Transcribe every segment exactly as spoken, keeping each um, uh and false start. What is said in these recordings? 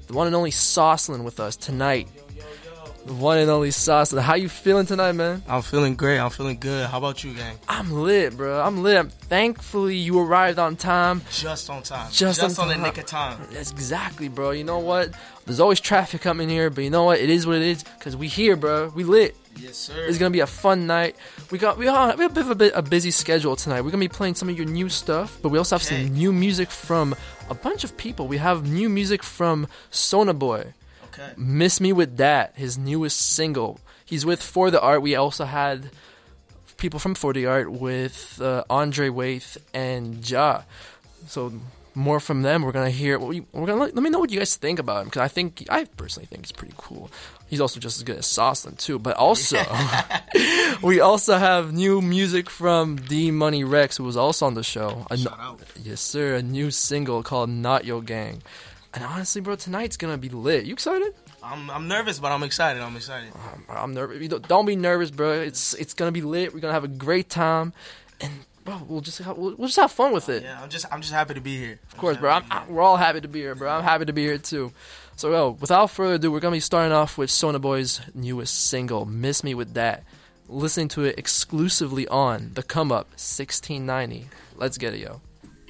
the one and only Saucelin with us tonight. The one and only Saucelin. How you feeling tonight, man? I'm feeling great. I'm feeling good. How about you, gang? I'm lit, bro. I'm lit. I'm, thankfully, you arrived on time. Just on time. Just, Just on, on the nick of time. That's exactly, bro. You know what? There's always traffic coming here, but you know what? It is what it is, because we here, bro. We lit. Yes, sir. It's gonna be a fun night. We got we got we have a bit of a, bit, a busy schedule tonight. We're gonna be playing some of your new stuff, but we also have Okay. some new music from a bunch of people. We have new music from Soulja Boy. Okay. Miss Me With That, his newest single. He's with For The Art. We also had people from For The Art with uh, Andre Waith and Ja. So more from them. We're gonna hear. We're gonna let, let me know what you guys think about him, because I think I personally think he's pretty cool. He's also just as good as Saucelin too. But also, we also have new music from D Money Rex, who was also on the show. A, Shout out. Yes, sir. A new single called Not Your Gang. And honestly, bro, tonight's gonna be lit. You excited? I'm I'm nervous, but I'm excited. I'm excited. I'm, I'm nervous. You don't, don't be nervous, bro. It's it's gonna be lit. We're gonna have a great time, and bro, we'll just have, we'll, we'll just have fun with it. Yeah, I'm just I'm just happy to be here. Of course, bro. I'm, I, we're all happy to be here, bro. I'm happy to be here too. So, yo, without further ado, we're gonna be starting off with Soulja Boy's newest single, "Miss Me With That." Listening to it exclusively on the Come Up sixteen ninety. Let's get it, yo.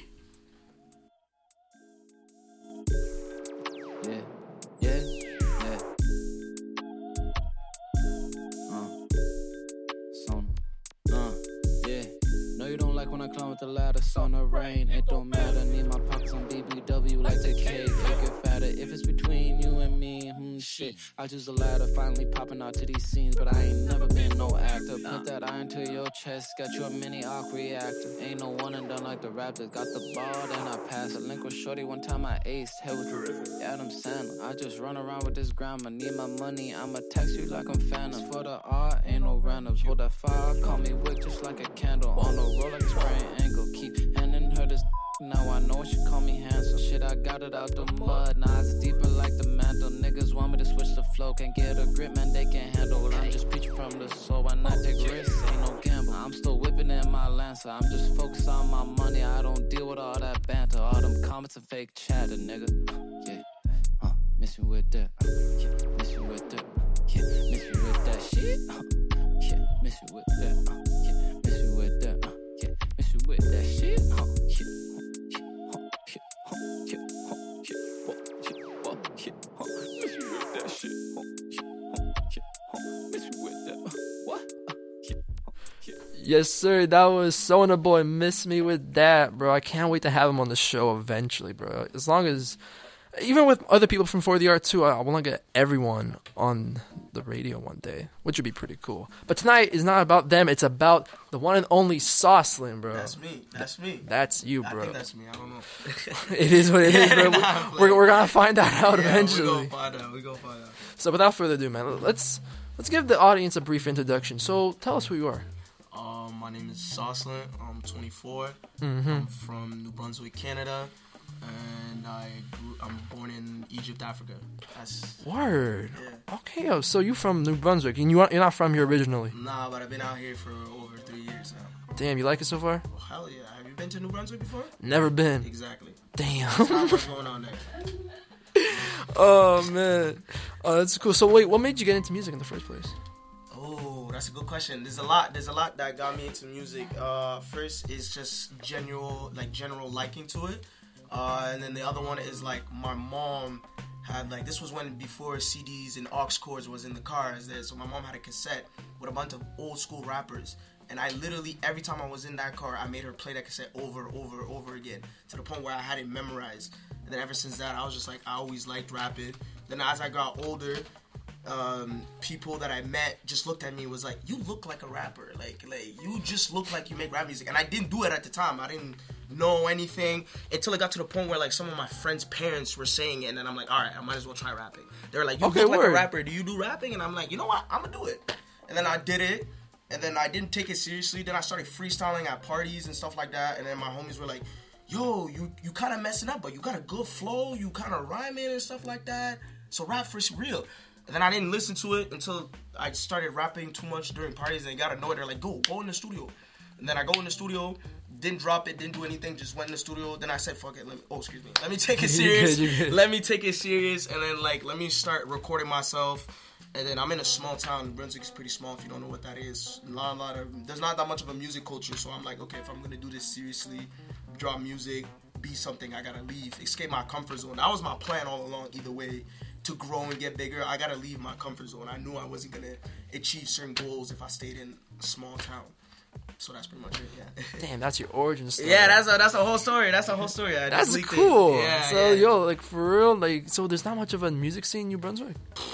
Yeah, yeah, yeah. Uh, Sona, uh, yeah. No, you don't like when I climb with the ladder, sun or rain. It don't matter. Need my pockets on B B W like the cake. Cake get fatter if it's between you and me. Hmm, shit. I choose the ladder, finally popping out to these scenes, but I ain't never been no actor. Put that iron to your chest, got you a mini arc reactor. Ain't no one and done like the Raptors. Got the ball, then I pass. A link with shorty one time I aced. Hell with Adam Sandler. I just run around with this grandma. Need my money, I'ma text you like I'm Phantom. For the art, ain't no randoms. Hold that fire, call me wick just like a candle. On a Rolex wearing angle. Keep handing her this. Now I know she call me handsome. Shit, I got it out the mud. Now it's deeper like the mantle. Niggas want me to switch the flow. Can't get a grip, man, they can't handle it. I'm just preaching from the soul. Why not take risks? Ain't no gamble. I'm still whipping in my Lancer. I'm just focused on my money. I don't deal with all that banter. All them comments and fake chatter, nigga. Yeah, uh, miss me with that. Uh, yeah, miss me with that. Yeah, miss me with that shit. Uh, yeah, miss me with that. Uh, yeah, miss me with that. Uh, yeah, miss me with that shit. Uh, yeah. Yes, sir. That was Soulja Boy, "Miss Me With That," bro. I can't wait to have him on the show eventually, bro. As long as, even with other people from For The Art too, I want to get everyone on the radio one day, which would be pretty cool. But tonight is not about them. It's about the one and only Saucelin, bro. That's me. That's me. That's you, bro. I think that's me. I don't know. It is what it is, bro. Nah, we're we're gonna find that out yeah, eventually. We gonna find out. We gonna find out. So without further ado, man, let's let's give the audience a brief introduction. So tell us who you are. Um, my name is Saucelin. I'm twenty-four. Mm-hmm. I'm from New Brunswick, Canada, and I grew, I'm born in Egypt, Africa. That's Word. Yeah. Okay, yo, so you from New Brunswick, and you are, you're not from here originally. Nah, but I've been out here for over three years now. Damn, you like it so far? Oh, hell yeah. Have you been to New Brunswick before? Never been. Exactly. Damn. What's going on there? Oh man, oh that's cool. So wait, what made you get into music in the first place? Oh, that's a good question. There's a lot. There's a lot that got me into music. Uh, first is just general, like general liking to it, uh, and then the other one is like my mom had like this was when before C Ds and aux cords was in the cars there. So my mom had a cassette with a bunch of old school rappers. And I literally, every time I was in that car, I made her play that cassette over, over, over again. To the point where I had it memorized. And then ever since that, I was just like, I always liked rapping. Then as I got older, um, people that I met just looked at me and was like, you look like a rapper. Like, like you just look like you make rap music. And I didn't do it at the time. I didn't know anything until it got to the point where like some of my friends' parents were saying it. And then I'm like, all right, I might as well try rapping. They were like, you Okay, look like word. a rapper. Do you do rapping? And I'm like, you know what? I'm going to do it. And then I did it. And then I didn't take it seriously. Then I started freestyling at parties and stuff like that. And then my homies were like, yo, you, you kind of messing up, but you got a good flow. You kind of rhyming and stuff like that. So rap for real. And then I didn't listen to it until I started rapping too much during parties. And they got annoyed. They're like, go, go in the studio. And then I go in the studio. Didn't drop it, didn't do anything, just went in the studio. Then I said, fuck it, let me, oh, excuse me. Let me take it You're serious. good, you're good. Let me take it serious. And then, like, let me start recording myself. And then I'm in a small town. Brunswick is pretty small if you don't know what that is. Not a lot of, there's not that much of a music culture. So I'm like, okay, if I'm going to do this seriously, drop music, be something, I got to leave, escape my comfort zone. That was my plan all along, either way. To grow and get bigger, I got to leave my comfort zone. I knew I wasn't going to achieve certain goals if I stayed in a small town. So that's pretty much it, yeah. Damn, that's your origin story. Yeah, that's a, that's a whole story. That's a whole story. I That's just leaked cool. it. Yeah, so, yeah. yo, like, for real, like, so there's not much of a music scene in New Brunswick?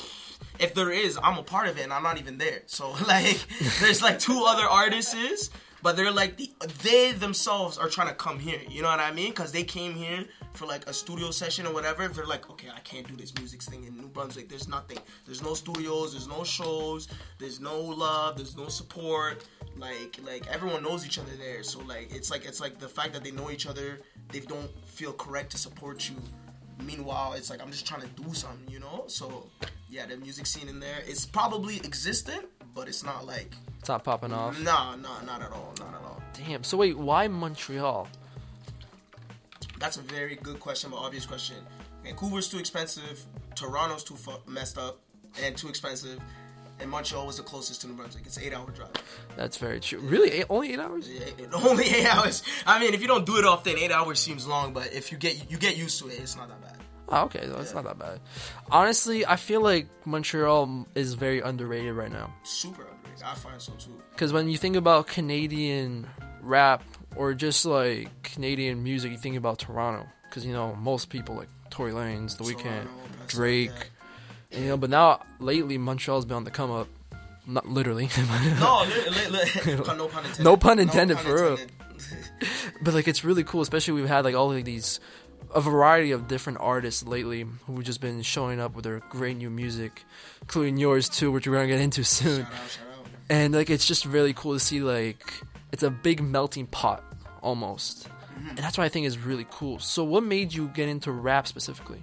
If there is, I'm a part of it, and I'm not even there. So, like, there's, like, two other artists, but they're, like, the, they themselves are trying to come here. You know what I mean? Because they came here for, like, a studio session or whatever. They're like, okay, I can't do this music thing in New Brunswick. There's nothing. There's no studios. There's no shows. There's no love. There's no support. Like, like everyone knows each other there. So, like, it's like, it's like the fact that they know each other, they don't feel correct to support you. Meanwhile, it's like, I'm just trying to do something, you know? So, yeah, the music scene in there, it's probably existent, but it's not like... It's not popping off? Nah, nah, not at all, not at all. Damn, so wait, why Montreal? That's a very good question, but obvious question. Vancouver's too expensive, Toronto's too fu- messed up, and too expensive, and Montreal was the closest to New Brunswick. It's an eight-hour drive. That's very true. Really? Eight, only eight hours? Yeah, it- only eight hours. I mean, if you don't do it often, eight hours seems long, but if you get you get used to it, it's not that bad. Oh, okay, so it's not that bad. Honestly, I feel like Montreal is very underrated right now. Super underrated. I find so too. Because when you think about Canadian rap or just like Canadian music, you think about Toronto. Because, you know, most people like Tory Lanez, The Weeknd, Toronto, that's Drake. like and, you know, but now, lately, Montreal's been on the come up. Not literally. No, li- li- li- no pun intended. No pun intended, No pun for real. intended. But, like, it's really cool. Especially we've had, like, all of these... a variety of different artists lately who've just been showing up with their great new music, including yours too, which we're gonna get into soon. Shout out, shout out. And like, it's just really cool to see, like, it's a big melting pot almost, Mm-hmm. and that's what I think is really cool. So, what made you get into rap specifically?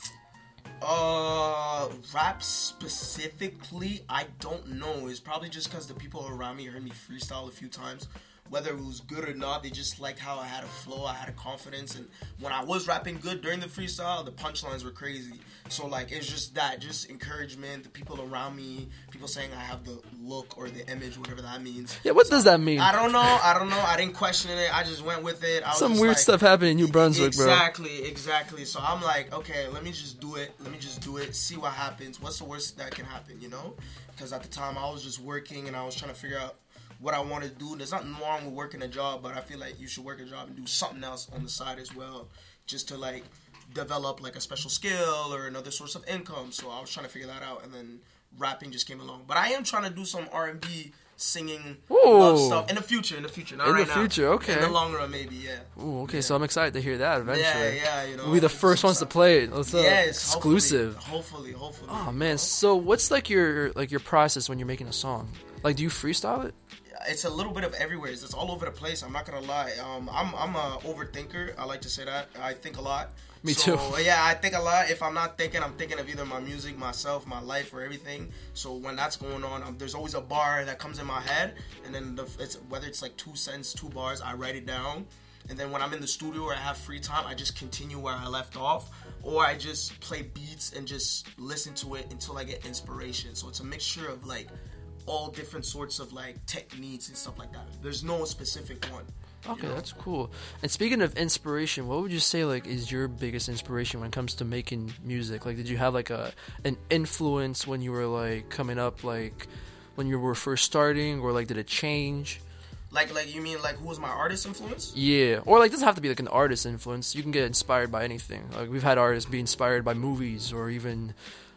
Uh, rap specifically, I don't know. It's probably just because the people around me heard me freestyle a few times. Whether it was good or not, they just liked how I had a flow, I had a confidence, and when I was rapping good during the freestyle, the punchlines were crazy. So, like, it's just that, just encouragement, the people around me, people saying I have the look or the image, whatever that means. Yeah, what So, does that mean? I don't know, I don't know, I didn't question it, I just went with it. I was Some just weird like, stuff happened in New Brunswick, bro. Exactly, exactly. So I'm like, okay, let me just do it, let me just do it, see what happens, what's the worst that can happen, you know? Because at the time, I was just working, and I was trying to figure out what I want to do. There's nothing wrong with working a job, but I feel like you should work a job and do something else on the side as well, just to like develop like a special skill or another source of income. So I was trying to figure that out, and then rapping just came along. But I am trying to do some R and B, singing, love Ooh. stuff in the future. In the future, not In the right now. future, okay. In the long run, maybe, yeah. Ooh, okay, so I'm excited to hear that eventually. Yeah, yeah, you know. We'll be the first ones to play it. What's up? Yes, Exclusive. Hopefully, hopefully. hopefully Oh you man, know? so what's like your like your process when you're making a song? Like, do you freestyle it? It's a little bit of everywhere. It's all over the place. I'm not gonna lie. Um, I'm I'm a overthinker. I like to say that. I think a lot. Me so, too. Yeah, I think a lot. If I'm not thinking, I'm thinking of either my music, myself, my life, or everything. So when that's going on, um, there's always a bar that comes in my head, and then the, it's whether it's like two cents, two bars, I write it down, and then when I'm in the studio or I have free time, I just continue where I left off, or I just play beats and just listen to it until I get inspiration. So it's a mixture of like all different sorts of like techniques and stuff like that. There's no specific one. Okay, you know? that's cool. And speaking of inspiration, what would you say like is your biggest inspiration when it comes to making music? Like, did you have like a an influence when you were like coming up, like when you were first starting, or like did it change? Like, like you mean like who was my artist influence? Yeah, or like it doesn't have to be like an artist influence. You can get inspired by anything. Like we've had artists be inspired by movies or even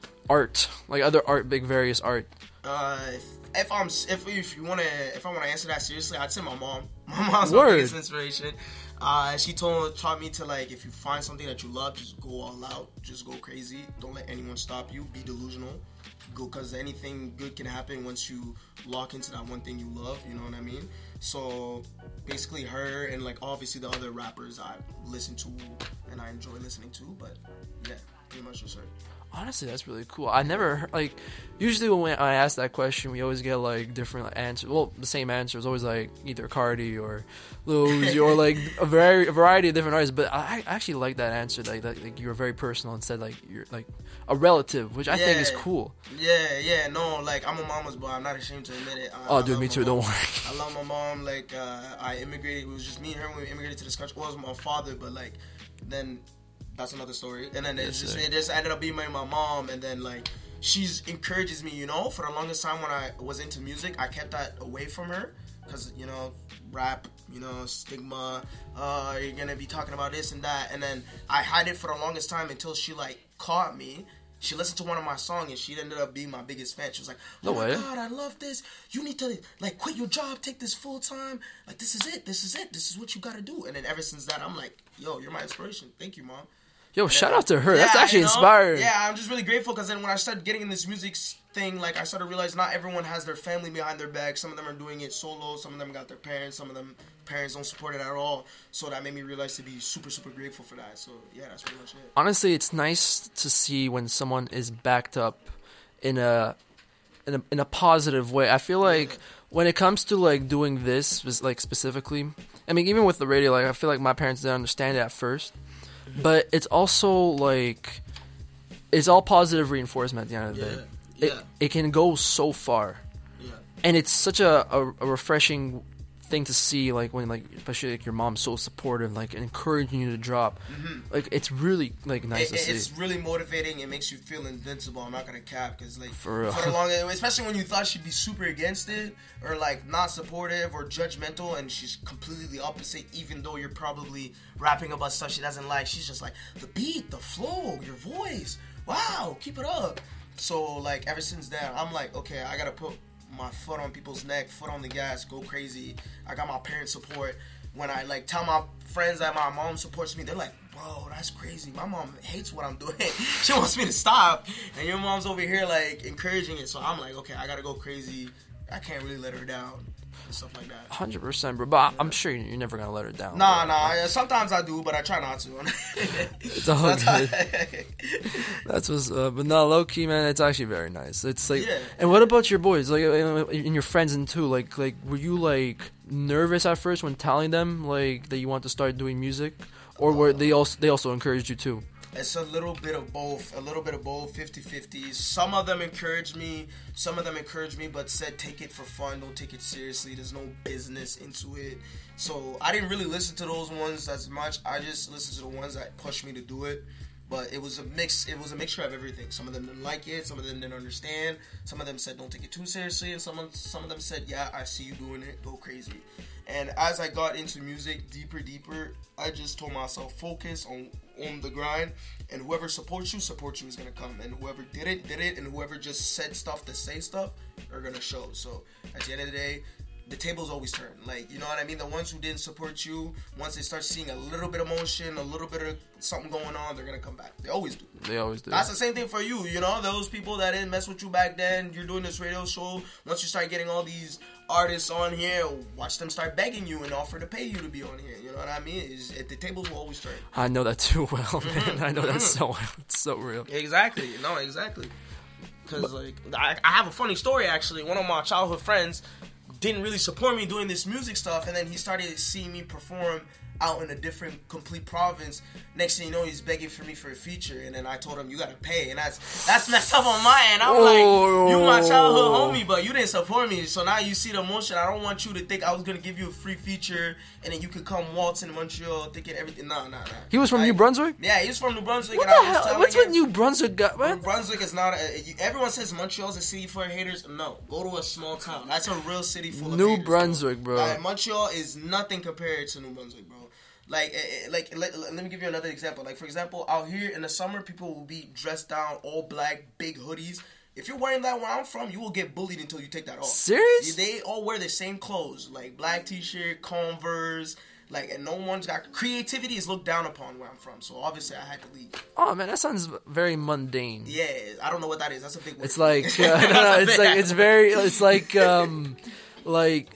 art, like other art, big various art. Uh, if, if I'm if if you wanna if I wanna answer that seriously, I'd say my mom. My mom's my Word. biggest inspiration. Uh, she told taught me to like if you find something that you love, just go all out, just go crazy. Don't let anyone stop you. Be delusional. Go, because anything good can happen once you lock into that one thing you love. You know what I mean? So basically, her and like obviously the other rappers I listen to and I enjoy listening to. But yeah, pretty much just her. Honestly, that's really cool. I never heard, like, usually when I ask that question, we always get like different answers. Well, the same answer is always like either Cardi or Lil Uzi or like a very a variety of different artists. But I actually like that answer. Like, that, like you were very personal and said like you're like a relative, which I yeah. think is cool. Yeah, yeah, no, like I'm a mama's boy. I'm not ashamed to admit it. I, oh, I dude, me too. Mom. Don't worry. I love my mom. Like uh, I immigrated. It was just me and her when we immigrated to this country. Well, it was my father, but like then. That's another story. And then it's yes, just, it just ended up being my, my mom. And then, like, she's encourages me, you know? For the longest time when I was into music, I kept that away from her. Because, you know, rap, you know, stigma, uh, you're going to be talking about this and that. And then I hid it for the longest time until she, like, caught me. She listened to one of my songs and she ended up being my biggest fan. She was like, oh, no my way. God, I love this. You need to, like, quit your job, take this full time. Like, this is it. This is it. This is what you got to do. And then ever since that, I'm like, yo, you're my inspiration. Thank you, Mom. Yo, yeah. shout out to her. Yeah, That's actually you know? inspiring. Yeah, I'm just really grateful because then when I started getting in this music thing, like I started to realize not everyone has their family behind their back. Some of them are doing it solo. Some of them got their parents. Some of them parents don't support it at all. So that made me realize to be super, super grateful for that. So yeah, that's pretty much it. Honestly, it's nice to see when someone is backed up in a in a, in a positive way. I feel like yeah. when it comes to like doing this, like specifically, I mean, even with the radio, like I feel like my parents didn't understand it at first. But it's also like it's all positive reinforcement at the end of the yeah, day. Yeah. It it can go so far, yeah. and it's such a, a, a refreshing thing to see. Like when like especially like your mom's so supportive, like encouraging you to drop. Mm-hmm. Like it's really like nice it, to see. It's really motivating. It makes you feel invincible. I'm not gonna cap because like for, real. for the long, especially when you thought she'd be super against it or like not supportive or judgmental, and she's completely the opposite. Even though you're probably rapping about stuff she doesn't like, she's just like the beat, the flow, your voice. Wow, keep it up. So like ever since then, I'm like, okay, I gotta put my foot on people's neck, foot on the gas, go crazy. I got my parents' support. When I like tell my friends that my mom supports me, they're like, bro, that's crazy. My mom hates what I'm doing. She wants me to stop. And your mom's over here like encouraging it. So I'm like, okay, I gotta go crazy. I can't really let her down. And stuff like that. one hundred percent, bro. But I'm sure you're never going to let her down. Nah, bro. nah. Sometimes I do, but I try not to. It's all good. That's what's up. But no, low-key, man, it's actually very nice. It's like, yeah. And what about your boys? Like, and your friends and too? Like, like, were you, like, nervous at first when telling them, like, that you want to start doing music? Or were they also, they also encouraged you, too? It's a little bit of both, a little bit of both, fifty-fifty. Some of them encouraged me, some of them encouraged me, but said take it for fun, don't take it seriously, there's no business into it. So I didn't really listen to those ones as much, I just listened to the ones that pushed me to do it. But it was a mix, it was a mixture of everything. Some of them didn't like it, some of them didn't understand, some of them said don't take it too seriously, and some of, some of them said, yeah, I see you doing it, go crazy. And as I got into music deeper, deeper, I just told myself, focus on, on the grind, and whoever supports you, supports you is going to come. And whoever did it, did it, and whoever just said stuff to say stuff are going to show. So at the end of the day, the tables always turn. Like, you know what I mean? The ones who didn't support you, once they start seeing a little bit of motion, a little bit of something going on, they're going to come back. They always do. They always do. That's the same thing for you, you know? Those people that didn't mess with you back then, you're doing this radio show. Once you start getting all these artists on here, watch them start begging you and offer to pay you to be on here. You know what I mean? It's, it, the tables will always turn. I know that too well, man. Mm-hmm. I know that so well. It's so real. Exactly. No, exactly. Because, like, I, I have a funny story, actually. One of my childhood friends didn't really support me doing this music stuff, and then he started seeing me perform out in a different complete province. Next thing you know, he's begging for me for a feature, and then I told him, you gotta pay, and that's that's messed up on my end. I'm oh. like, you my childhood homie, but you didn't support me, so now you see the emotion. I don't want you to think I was gonna give you a free feature, and then you could come waltz in Montreal thinking everything. Nah, nah, nah. He was from I, New Brunswick? Yeah, he was from New Brunswick. What and the I was hell? What's him, with New Brunswick? Got, what? New Brunswick is not a, everyone says Montreal's a city for haters. No, go to a small town. That's a real city full of New haters. New Brunswick, bro. Like, Montreal is nothing compared to New Brunswick, bro. Like, like let, let me give you another example. Like, for example, out here in the summer, people will be dressed down, all black, big hoodies. If you're wearing that where I'm from, you will get bullied until you take that off. Serious? They all wear the same clothes, like black t-shirt, Converse, like, and no one's got creativity is looked down upon where I'm from. So obviously, I had to leave. Oh man, that sounds very mundane. Yeah, I don't know what that is. That's a big word. It's like uh, no, no, it's like it's very, it's like um, like.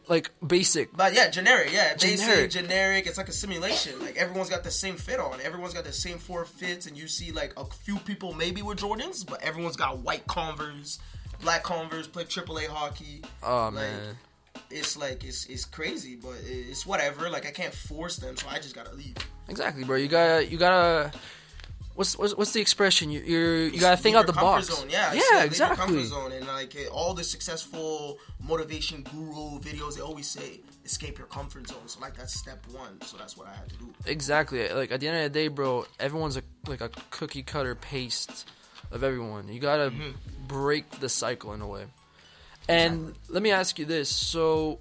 like basic. But yeah, generic. Yeah, Generic. basic, generic. It's like a simulation. Like everyone's got the same fit on. Everyone's got the same four fits, and you see like a few people maybe with Jordans, but everyone's got white Converse, black Converse, play triple A hockey. Oh like, man. It's like it's it's crazy, but it's whatever. Like I can't force them, so I just gotta leave. Exactly, bro. You gotta you gotta. What's what's, what's the expression? You you're, you gotta think out the box. Zone. Yeah, yeah, like, exactly. Leave your comfort zone, and like all the successful motivation guru videos, they always say escape your comfort zone. So like that's step one. So that's what I had to do. Exactly. Like at the end of the day, bro, everyone's a like a cookie cutter paste of everyone. You gotta mm-hmm. break the cycle in a way. And exactly. Let me ask you this: so,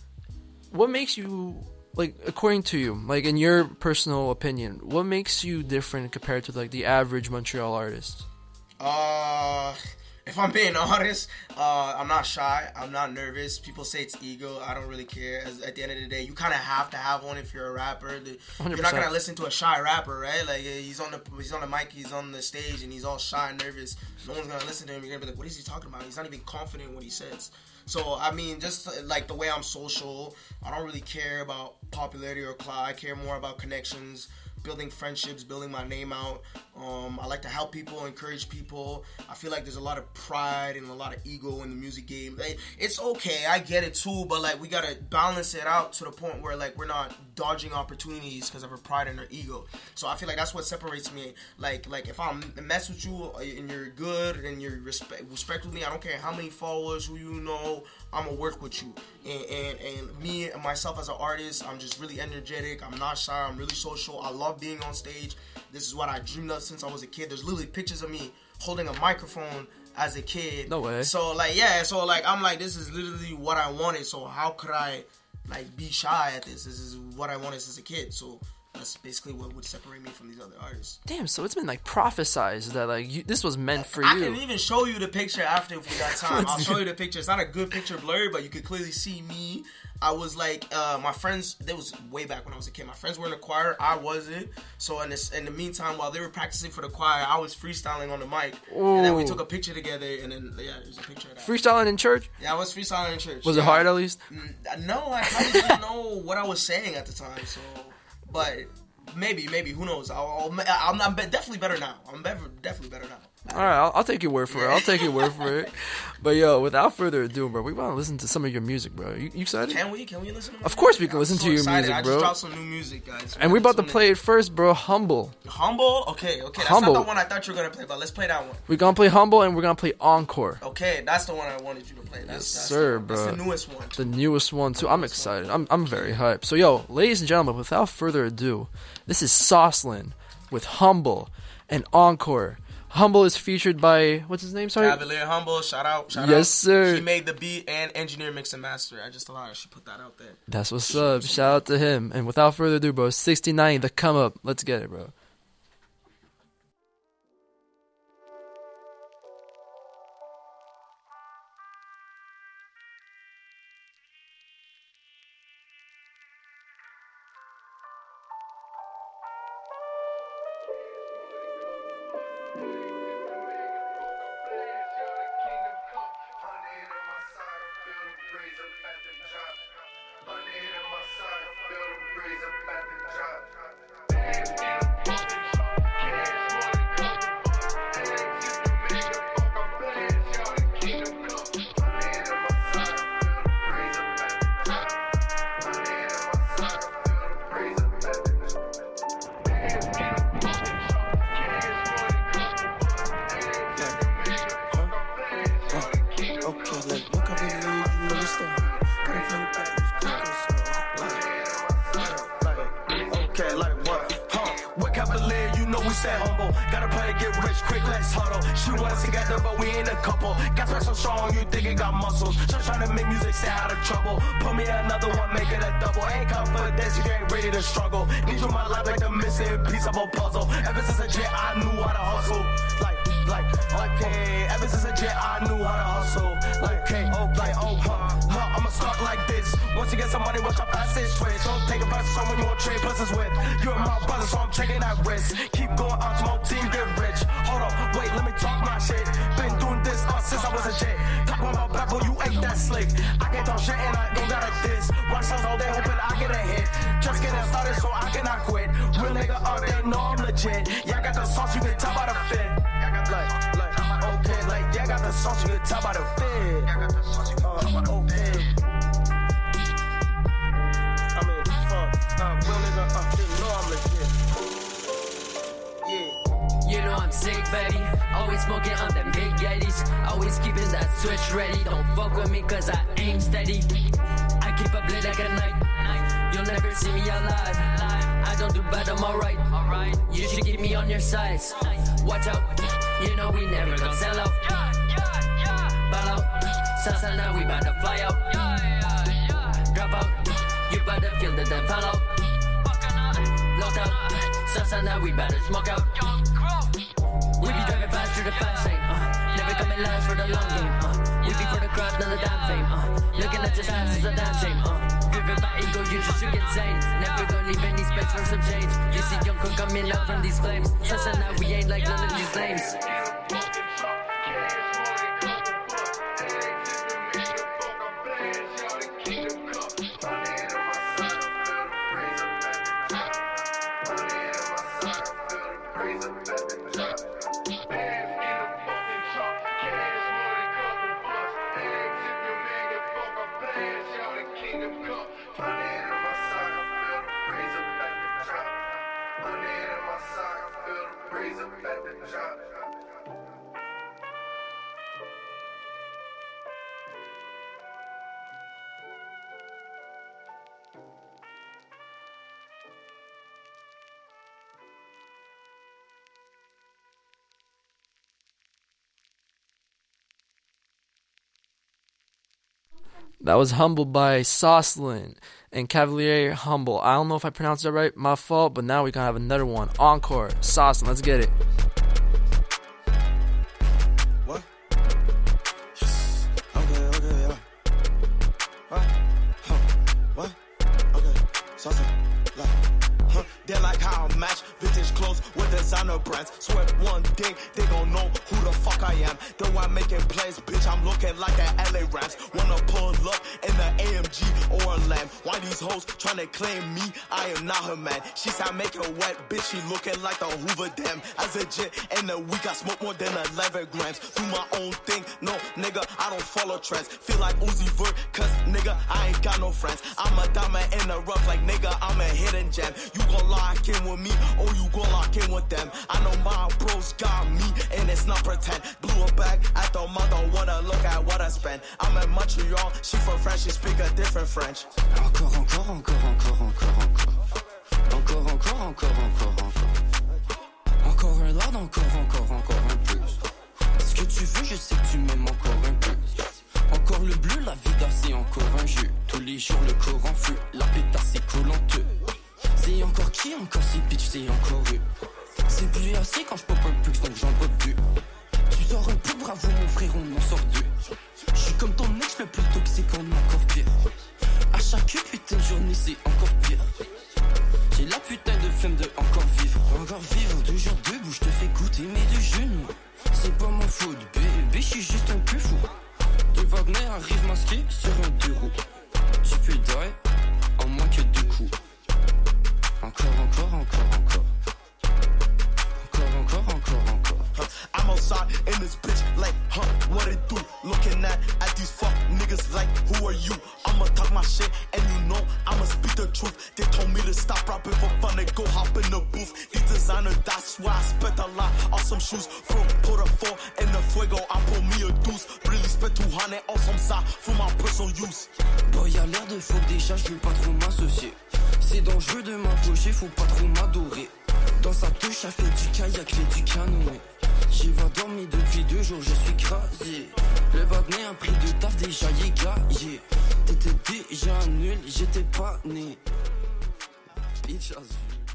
what makes you? Like, according to you, like, in your personal opinion, what makes you different compared to, like, the average Montreal artist? Uh, if I'm being honest, uh, I'm not shy. I'm not nervous. People say it's ego. I don't really care. As, at the end of the day, you kind of have to have one if you're a rapper. The, you're not going to listen to a shy rapper, right? Like, he's on the he's on the mic, he's on the stage, and he's all shy and nervous. No one's going to listen to him. You're going to be like, what is he talking about? He's not even confident in what he says. So, I mean, just like the way I'm social, I don't really care about popularity or clout. I care more about connections, building friendships, building my name out. Um, I like to help people, encourage people. I feel like there's a lot of pride and a lot of ego in the music game. Like, it's okay, I get it too, but like we gotta balance it out to the point where like we're not dodging opportunities because of our pride and our ego. So I feel like that's what separates me. Like, like if I'm mess with you and you're good and you're respect respect with me, I don't care how many followers, who you know, I'm gonna work with you. And, and and me and myself as an artist, I'm just really energetic. I'm not shy. I'm really social. I love being on stage. This is what I dreamed of since I was a kid. There's literally pictures of me holding a microphone as a kid. No way. So like yeah, so like I'm like this is literally what I wanted. So how could I like be shy at this? This is what I wanted since a kid. So that's basically what would separate me from these other artists. Damn, so it's been like prophesized that like you, this was meant for I you. I can even show you the picture after if we got time. I'll show you the picture. It's not a good picture blurry, but you could clearly see me. I was like, uh, my friends, that was way back when I was a kid. My friends were in the choir. I wasn't. So in, this, in the meantime, while they were practicing for the choir, I was freestyling on the mic. Ooh. And then we took a picture together, and then, yeah, there's a picture of that. Freestyling in church? Yeah, I was freestyling in church. Was yeah. it hard at least? No, I probably didn't know what I was saying at the time. So, but maybe, maybe, who knows? I'll, I'll, I'm, I'm definitely better now. I'm better, definitely better now. All right, I'll, I'll take your word for it. I'll take your word for it. But yo, without further ado, bro, we want to listen to some of your music, bro. You, you excited? Can we? Can we listen to Of course we can I'm listen so to your excited. music, I bro. just dropped some new music, guys. And we're about to play it first, bro. Humble. Humble? Okay, okay. That's Humble. not the one I thought you were going to play, but let's play that one. We're going to play Humble and we're going to play Encore. Okay, that's the one I wanted you to play. That's, Yes, that's sir, the, bro. That's the newest one. The newest one, too. I'm excited. I'm I'm very hyped. So, yo, ladies and gentlemen, without further ado, this is Saucelin with Humble and Encore. Humble is featured by, what's his name, sorry? Cavalier Humble, shout out, shout yes, out. Yes, sir. He made the beat and engineer, mix, and master. I just thought I should put that out there. That's what's up. Shout out to him. And without further ado, bro, sixty-nine, the come up. Let's get it, bro. that's slick. I can throw shit and I don't got a diss. Run shows all day hoping I get a hit. Just getting started so I cannot quit. Real nigga up there, know I'm legit. Yeah, I got the sauce, you can tell by the fit. Like, like, okay, like, yeah, I got the sauce, you can tell by the fit. Uh, okay. I mean, fuck, uh, real nigga up there, know I'm legit. Yeah. You know I'm sick, baby. Always smoking on them big Yetis. Always keeping that switch ready. Don't fuck with me cause I aim steady. I keep up late like a night. You'll never see me alive. I don't do bad, I'm alright. You should keep me on your sides. Watch out, you know we never gonna sell out. Ball out, Sasa now we bout to fly out. Drop out, you bout to feel the damn fall out. Locked out, Sasa now we bout to smoke out. We be driving fast through the fast lane, uh, never coming last for the long game, uh, we be for the crowd, none of the damn fame, uh, looking at your stats is a damn shame, uh, driven by ego, you just should insane, never gonna leave any space for some change, you see young crew coming up from these flames, Sasa now we ain't like none of these lames. That was Humble by Saucelin and Cavalier Humble. I don't know if I pronounced that right, my fault, but now we can have another one. Encore, Saucelin, let's get it. What? Okay, okay, yeah. What? Huh. What? Okay, Saucelin, like, huh. They like how I match vintage clothes with designer brands. Swear one thing, they gon' know who the fuck I am. Though I'm making plays, bitch, I'm looking like the L A Rams. Wanna pull up in the A M G or a Lamb. Why these hoes tryna claim me? I am not her man. She said make her wet, bitch, she looking like the Hoover Dam. As a jet in a week, I smoke more than eleven grams. Do my own thing, no, nigga, I don't follow trends. Feel like Uzi Vert, cause nigga, I ain't got no friends. I'm a diamond in the rough, like nigga, I'm a hidden gem. You gon' lock in with me, or you gon' lock in with them. I know my bros got me, and it's not pretend. Blew a bag at the mother, wanna look at what I spend. I'm in Montreal, she from France, she speak a different French. Encore, encore, encore, encore, encore, encore. Encore, encore, encore, encore, encore. Encore un lard, encore, encore, encore un plus. Ce que tu veux, je sais que tu m'aimes encore un peu. Encore le bleu, la vida, c'est encore un jeu. Tous les jours, le corps en feu, la pétasse, c'est collanteux. C'est encore qui, encore c'est bitch, c'est encore eux. C'est plus assez quand je pop un pux, donc j'en bois plus. Tu sors un peu, bravo mon frère, on en sort deux. J'suis comme ton ex, le plus toxique, on est encore pire. À chaque putain de journée, c'est encore pire. J'ai la putain de flemme de encore vivre. Encore vivre, deux jours debout, j'te fais goûter mes deux genoux. C'est pas mon faute, bébé, j'suis juste un peu fou. Deux Wagner arrivent masqués sur un deux roues. Tu peux die en moins que deux coups. Encore, encore, encore, encore. Encore, encore, encore, encore. I'm outside in this bitch like, huh, what it do? Looking at, at these fuck niggas like, who are you? I'ma talk my shit and you know I'ma speak the truth. They told me to stop rapping for fun and go hop in the booth. These designer, that's why I spent a lot on some shoes. From put a four in the fuego, I pull me a deuce. Really spent two hundred on some side for my personal use. Boy, y'a l'air de faux déjà, je veux pas trop m'associer. C'est dangereux de m'approcher, faut pas trop m'adorer. Dans sa touche, elle fait du kayak, fait du canoë. J'ai pas dormi depuis deux jours, je suis crasé. Le Wagner a pris de taf déjà, yé gars, yeah. T'étais déjà nul, j'étais pas né. Bitch as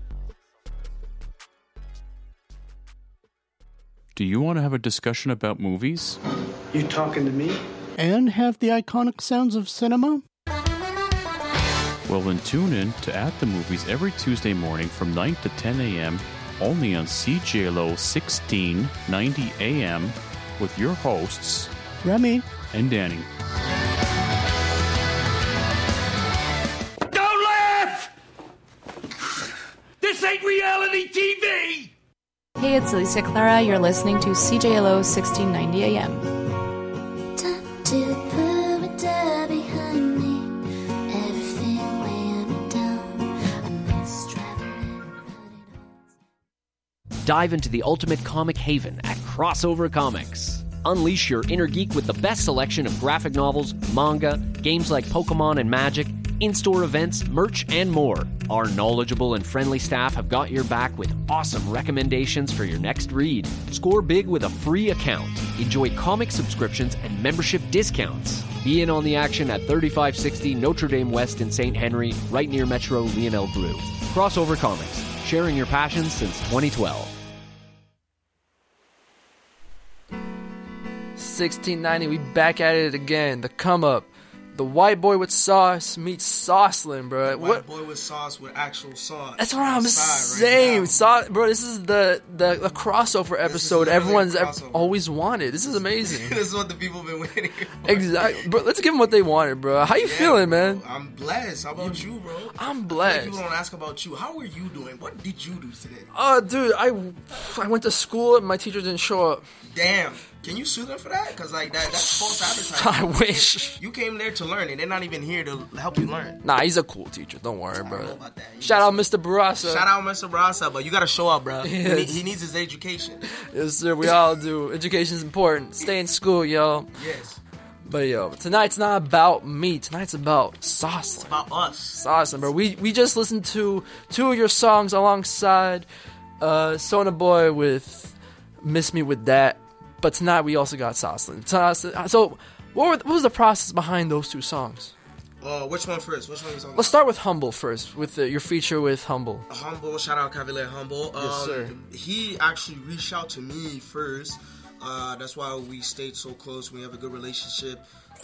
Do you want to have a discussion about movies? You talking to me? And have the iconic sounds of cinema? Well, then tune in to At the Movies every Tuesday morning from nine to ten a.m. only on C J L O sixteen ninety A M with your hosts, Remy and Danny. Hey, it's Alicia Clara. You're listening to C J L O sixteen ninety A M. Time to put a dab behind me. Everything weighing me down. I miss traveling. Dive into the ultimate comic haven at Crossover Comics. Unleash your inner geek with the best selection of graphic novels, manga, games like Pokemon and Magic, in-store events, merch, and more. Our knowledgeable and friendly staff have got your back with awesome recommendations for your next read. Score big with a free account. Enjoy comic subscriptions and membership discounts. Be in on the action at thirty-five sixty Notre Dame West in Saint Henry, right near Metro Lionel Bru. Crossover Comics, sharing your passion since twenty twelve. sixteen ninety, we back at it again. The come up. The white boy with sauce meets Saucelin, bro. The white what? boy with sauce with actual sauce. That's what I'm Outside saying, right Sau- bro. This is the the, the crossover episode literally everyone's a ev- crossover. always wanted. This is amazing. This is what the people have been waiting for. Exactly, bro. Let's give them what they wanted, bro. How you Yeah, feeling, bro. man? I'm blessed. How about you, bro? I'm I feel blessed. like people don't ask about you. How are you doing? What did you do today? Oh, dude, I I went to school and my teacher didn't show up. Damn. Can you sue them for that? Because like that, that's false advertising. I wish. You came there to learn, and they're not even here to help you learn. Nah, he's a cool teacher. Don't worry, I don't bro. know about that. You Shout out, Mister Barasa. Shout out, Mister Brasa, but you gotta show up, bro. He, Yes. need- he needs his education. Yes, sir. We all do. Education's important. Stay in school, yo. Yes. But yo, tonight's not about me. Tonight's about Saucelin. About us. Saucelin, bro. We we just listened to two of your songs alongside uh, Sona Boy with "Miss Me with That." But tonight we also got Saucelin. Saucelin- So, what, were, what was the process behind those two songs? Uh, which one first? Which one are you talking Let's start with Humble first, with the, your feature with Humble. about? Humble. Shout out Cavalier Humble. Um, Yes, sir. He actually reached out to me first. Uh, that's why we stayed so close. We have a good relationship.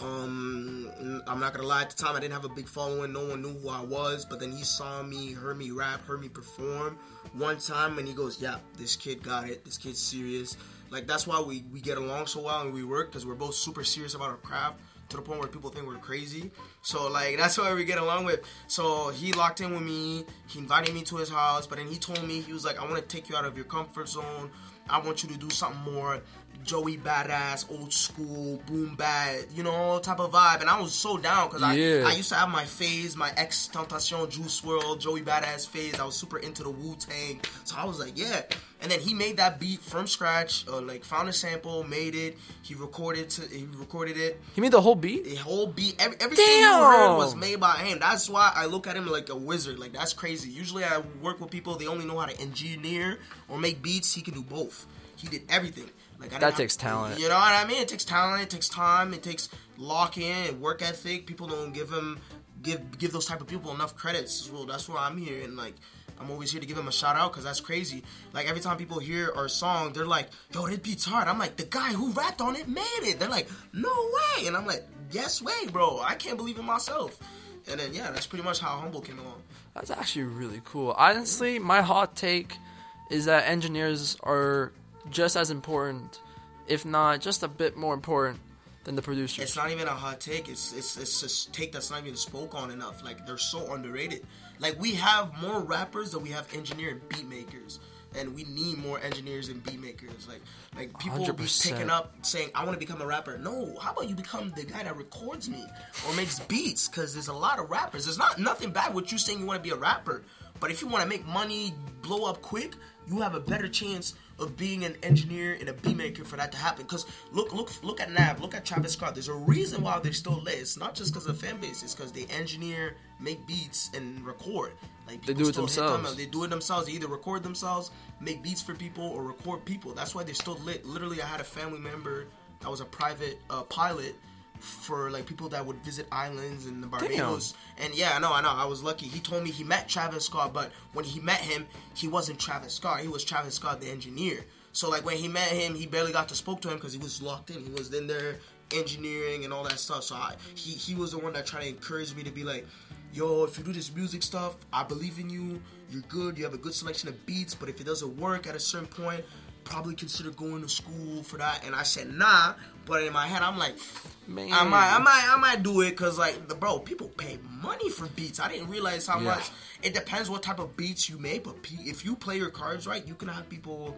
Um, I'm not gonna lie. At the time, I didn't have a big following. No one knew who I was. But then he saw me, heard me rap, heard me perform one time, and he goes, "Yeah, this kid got it. This kid's serious." Like that's why we, we get along so well and we work because we're both super serious about our craft to the point where people think we're crazy. So like that's why we get along with. So he locked in with me. He invited me to his house, but then he told me he was like, "I want to take you out of your comfort zone. I want you to do something more Joey badass, old school, boom bad, you know, type of vibe." And I was so down because Yeah. I, I used to have my phase, my ex Tentacion, Juice world, Joey badass phase. I was super into the Wu-Tang. So I was like, yeah. And then he made that beat from scratch, uh, like found a sample, made it. He recorded to, he recorded it. He made the whole beat? The whole beat, every, everything Damn. you heard was made by him. That's why I look at him like a wizard. Like that's crazy. Usually I work with people, they only know how to engineer or make beats. He can do both. He did everything. Like I That didn't takes have- talent. You know what I mean? It takes talent. It takes time. It takes lock in and work ethic. People don't give him give give those type of people enough credits. Well, that's why I'm here, and like I'm always here to give him a shout out because that's crazy. Like every time people hear our song, they're like, "Yo, this beat's hard." I'm like, "The guy who rapped on it made it." They're like, "No way!" And I'm like, "Yes way, bro. I can't believe it myself." And then yeah, that's pretty much how Humble came along. That's actually really cool. Honestly, my hot take is that engineers are just as important, if not just a bit more important, than the producers. It's not even a hot take. It's it's it's a take that's not even spoke on enough. Like they're so underrated. Like we have more rappers than we have engineer and beat makers, and we need more engineers and beat makers. Like like people will be one hundred percent. picking up saying, "I want to become a rapper." No, how about you become the guy that records me or makes beats? Because there's a lot of rappers. There's not nothing bad with you saying you want to be a rapper, but if you want to make money, blow up quick, you have a better chance of being an engineer and a beat maker for that to happen. Because look, look, look at Nav, look at Travis Scott. There's a reason why they're still lit. It's not just because of the fan base. It's because they engineer, make beats, and record. Like They people do it still hit themselves. them. They do it themselves. They either record themselves, make beats for people, or record people. That's why they're still lit. Literally, I had a family member that was a private uh, pilot for like people that would visit islands in the Barbados. And yeah, I know, I know. I was lucky. He told me he met Travis Scott, but when he met him, he wasn't Travis Scott. He was Travis Scott, the engineer. So like when he met him, he barely got to spoke to him because he was locked in. He was in there engineering and all that stuff. So I, he he was the one that tried to encourage me to be like, yo, if you do this music stuff, I believe in you. You're good. You have a good selection of beats. But if it doesn't work at a certain point, probably consider going to school for that. And I said, nah. But in my head, I'm like, Man. I might, I might, I might do it because, like, the bro, people pay money for beats. I didn't realize how Yeah. much. It depends what type of beats you make, but pe- if you play your cards right, you can have people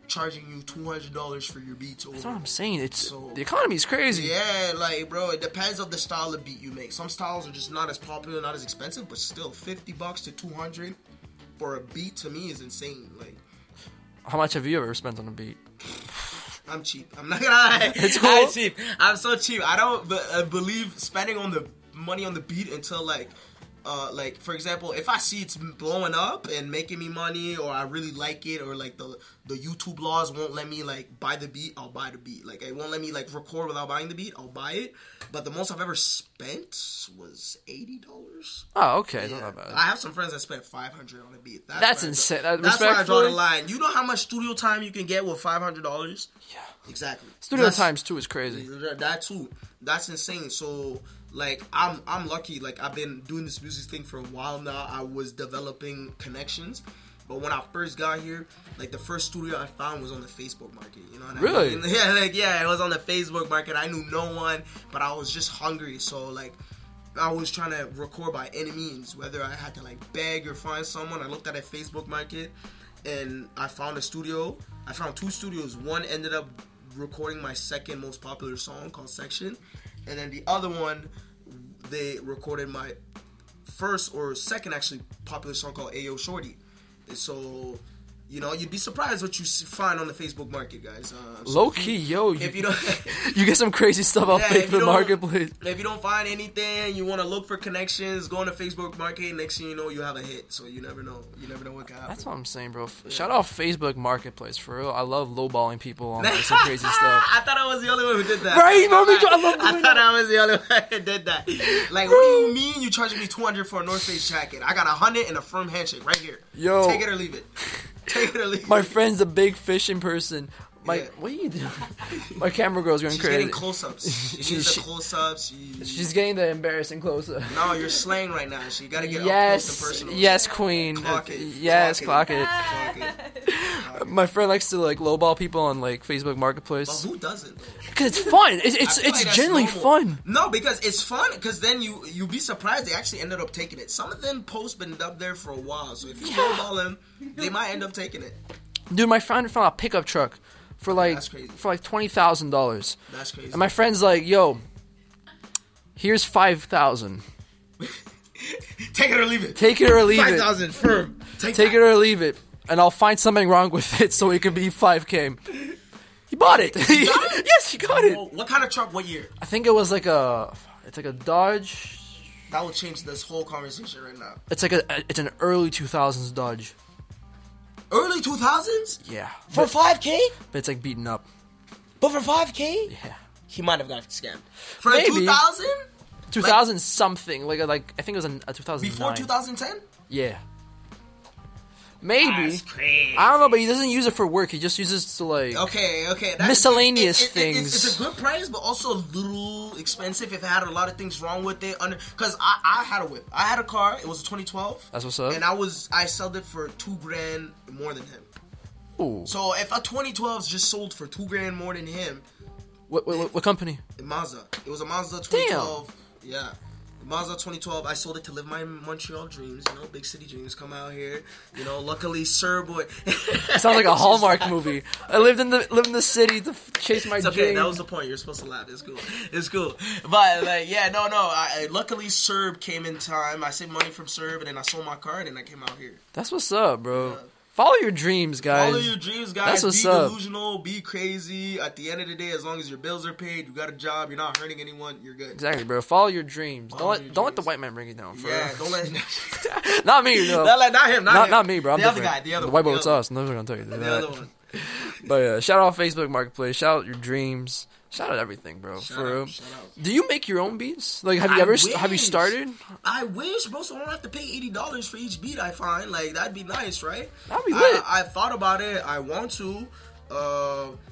charging you two hundred dollars for your beats. Over. That's what I'm saying. It's So- the economy's crazy. Yeah, like, bro, it depends on the style of beat you make. Some styles are just not as popular, not as expensive, but still, fifty bucks to two hundred for a beat to me is insane. Like, How much have you ever spent on a beat? I'm cheap. I'm not gonna lie. It's cool. I'm cheap. I'm so cheap. I don't be- uh, believe spending on the money on the beat until like, uh, like for example, if I see it's blowing up and making me money, or I really like it, or like the the YouTube laws won't let me like buy the beat, I'll buy the beat. Like it won't let me like record without buying the beat, I'll buy it. But the most I've ever spent was eighty dollars. Oh, okay, Yeah. not that bad. I have some friends that spent five hundred on a beat. That's, That's where I insane. draw- That- That's where I draw the respectfully- line. You know how much studio time you can get with five hundred dollars? Yeah. Exactly. Studio That's- times two is crazy. That too. That's insane. So like I'm I'm lucky. Like I've been doing this music thing for a while now. I was developing connections. But when I first got here, like the first studio I found was on the Facebook market. You know what Really? I mean? Yeah, like yeah, it was on the Facebook market. I knew no one, but I was just hungry. So like I was trying to record by any means, whether I had to like beg or find someone. I looked at a Facebook market and I found a studio. I found two studios. One ended up recording my second most popular song called Section, and then the other one they recorded my first or second actually popular song called Ayo Shorty. And so, you know, you'd be surprised what you s- find on the Facebook market, guys. Uh, so Low if you- key, yo, if you, you don't you get some crazy stuff off Yeah, if you Facebook don't- Marketplace. If you don't find anything, you want to look for connections, go on the Facebook market. Next thing you know, you have a hit. So you never know. You never know what can happen. That's what I'm saying, bro. Shout out Facebook Marketplace for real. I love lowballing people on like, some crazy stuff. I thought I was the only one who did that. Right, bro, me too. I love I doing thought that. I was the only one who did that. Like, what do you mean you charging me two hundred for a North Face jacket? I got a hundred and a firm handshake right here. Yo. Take it or leave it. Take it or leave it. My friend's a big fishing person. My Yeah. what are you doing? My camera girl's going She's crazy. getting close-ups. She She- needs she- the close-ups. She, She's getting the embarrassing close up. no, you're slaying right now. So you got to get up close Yes, and personal. yes, queen. Clock it. Yes, clock it. Clock it. My friend likes to like lowball people on like Facebook But Marketplace who doesn't? because it's fun. It's I it's, feel it's like that's genuinely normal. fun. No, because it's fun. Because then you you be surprised they actually ended up taking it. Some of them posts been up there for a while, so if you Yeah. lowball them, they might end up taking it. Dude, my friend found a pickup truck for like That's crazy. for like twenty thousand dollars, That's crazy. and my friend's like, "Yo, here's five thousand. Take it or leave it. Take it or leave Five it. thousand firm. Take, Take that. it or leave it, and I'll find something wrong with it so it can be five k." He bought it. He got it? Yes, he got it. Oh, what kind of truck? What year? I think it was like a, it's like a Dodge. That will change this whole conversation right now. It's like a, it's an early two thousands Dodge. Early two thousands Yeah, for five k. but it's like beaten up. But for five k, Yeah, he might have got scammed. For Maybe. two thousand, two thousand something. Like like I think it was a, a two thousand before two thousand ten. Yeah, maybe. That's crazy. I don't know, but he doesn't use it for work. He just uses it to like. Okay, okay. That's, Miscellaneous it- it- it- things. It's, it's a good price, but also a little expensive if it had a lot of things wrong with it. Under because I, I had a whip. I had a car. It was a twenty twelve. That's what's up. And I was I sold it for two grand more than him. Ooh. So if a twenty twelve just sold for two grand more than him, What, what what company? Mazda. It was a Mazda twenty twelve. Yeah. Mazda twenty twelve. I sold it to live my Montreal dreams. You know, big city dreams. Come out here. You know, luckily, Sir Boy. It sounds like a Hallmark movie. I lived in the lived in the city to f- chase my It's okay. dreams. That was the point. You're supposed to laugh. It's cool. It's cool. But like, yeah, no, no. I, I luckily Serb came in time. I saved money from Serb, and then I sold my car, and then I came out here. That's what's up, bro. Follow your dreams, guys. Follow your dreams, guys. That's what's be up. delusional. Be crazy. At the end of the day, as long as your bills are paid, you got a job, you're not hurting anyone, you're good. Exactly, bro. Follow your dreams. Follow don't let your don't let the dreams. white man bring you down. For Yeah, real. don't let. Not me, no. Not, like, not him. Not, not, him. not me, bro. I'm the other different. guy. The other the one. white boy, the it's other us. I'm never gonna tell you that. The other one. But yeah, shout out Facebook Marketplace. Shout out your dreams. Shout out everything, bro. Shout for out, real. shout out. Do you make your own beats? Like, have you I ever have you wish. started? I wish, bro, so I don't have to pay eighty dollars for each beat I find. Like, that'd be nice, right? That'd be lit. I, I thought about it. I want to. Uh,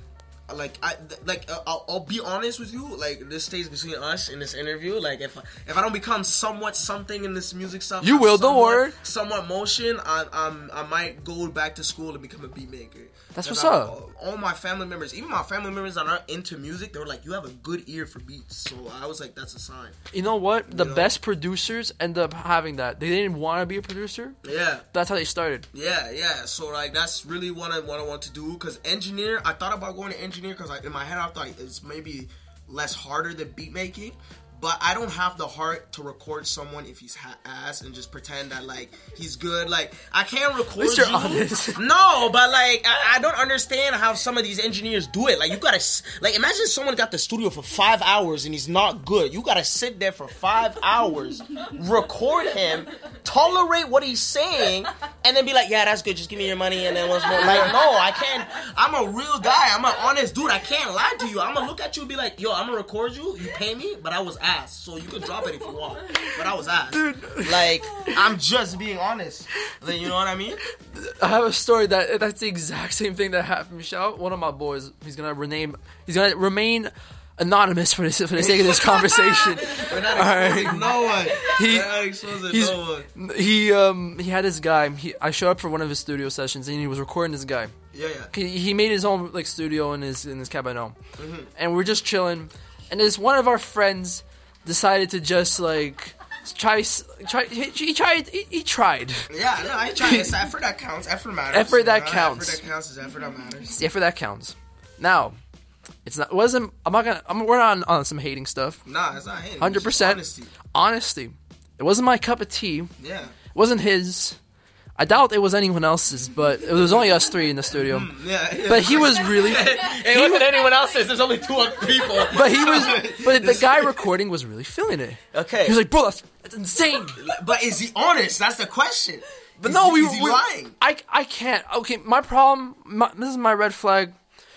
like I like uh, I'll, I'll be honest with you. Like this stays between us in this interview. Like if if I don't become somewhat something in this music stuff, you will. Somewhat, don't worry. Somewhat motion. I um I might go back to school and become a beat maker. That's what's I, up. All my family members, even my family members that aren't into music, they were like, "You have a good ear for beats." So I was like, "That's a sign." You know what? The You know? best producers end up having that. They didn't want to be a producer. Yeah. That's how they started. Yeah, yeah. So like that's really what I what I want to do. Because engineer, I thought about going to engineer because in my head I thought it's maybe less harder than beat making. But I don't have the heart to record someone if he's ha- ass and just pretend that like he's good. Like I can't record. At least you're you. honest. No, but like I, I don't understand how some of these engineers do it. Like you gotta like imagine someone got the studio for five hours and he's not good. You gotta sit there for five hours, record him, tolerate what he's saying, and then be like, yeah, that's good. Just give me your money and then once more. Like no, I can't. I'm a real guy. I'm an honest dude. I can't lie to you. I'm gonna look at you and be like, yo, I'm gonna record you. You pay me, but I was ass, so you can drop it if you want. But I was ass. Dude. Like, I'm just being honest. Like, you know what I mean? I have a story that that's the exact same thing that happened. Shout out one of my boys. He's gonna rename. He's gonna remain anonymous for, this, for the sake of this conversation. We're not exposing right. no one. He, We're not exposing no one. He um he had this guy. He, I showed up for one of his studio sessions and he was recording this guy. Yeah, yeah. He, he made his own like studio in his in his cabanon, mm-hmm. and we're just chilling. And this one of our friends decided to just like try try he, he tried he, he tried. Yeah, no, I tried. It's effort that counts. Effort matters. Effort that you know? counts. Effort that counts is effort that matters. It's the effort that counts. Now, it's not. It wasn't. I'm not gonna. I'm. We're not on, on some hating stuff. Nah, it's not hating. Hundred percent honesty. Honesty. It wasn't my cup of tea. Yeah. It wasn't his. I doubt it was anyone else's, but it was only us three in the studio. Mm, yeah, yeah. But he was really. It wasn't anyone else's. There's only two other people. But he was. But the guy recording was really feeling it. Okay. He was like, "Bro, that's, that's insane." But is he honest? That's the question. But is no, he, we. Is he we lying? I. I can't. Okay, my problem. My, this is my red flag.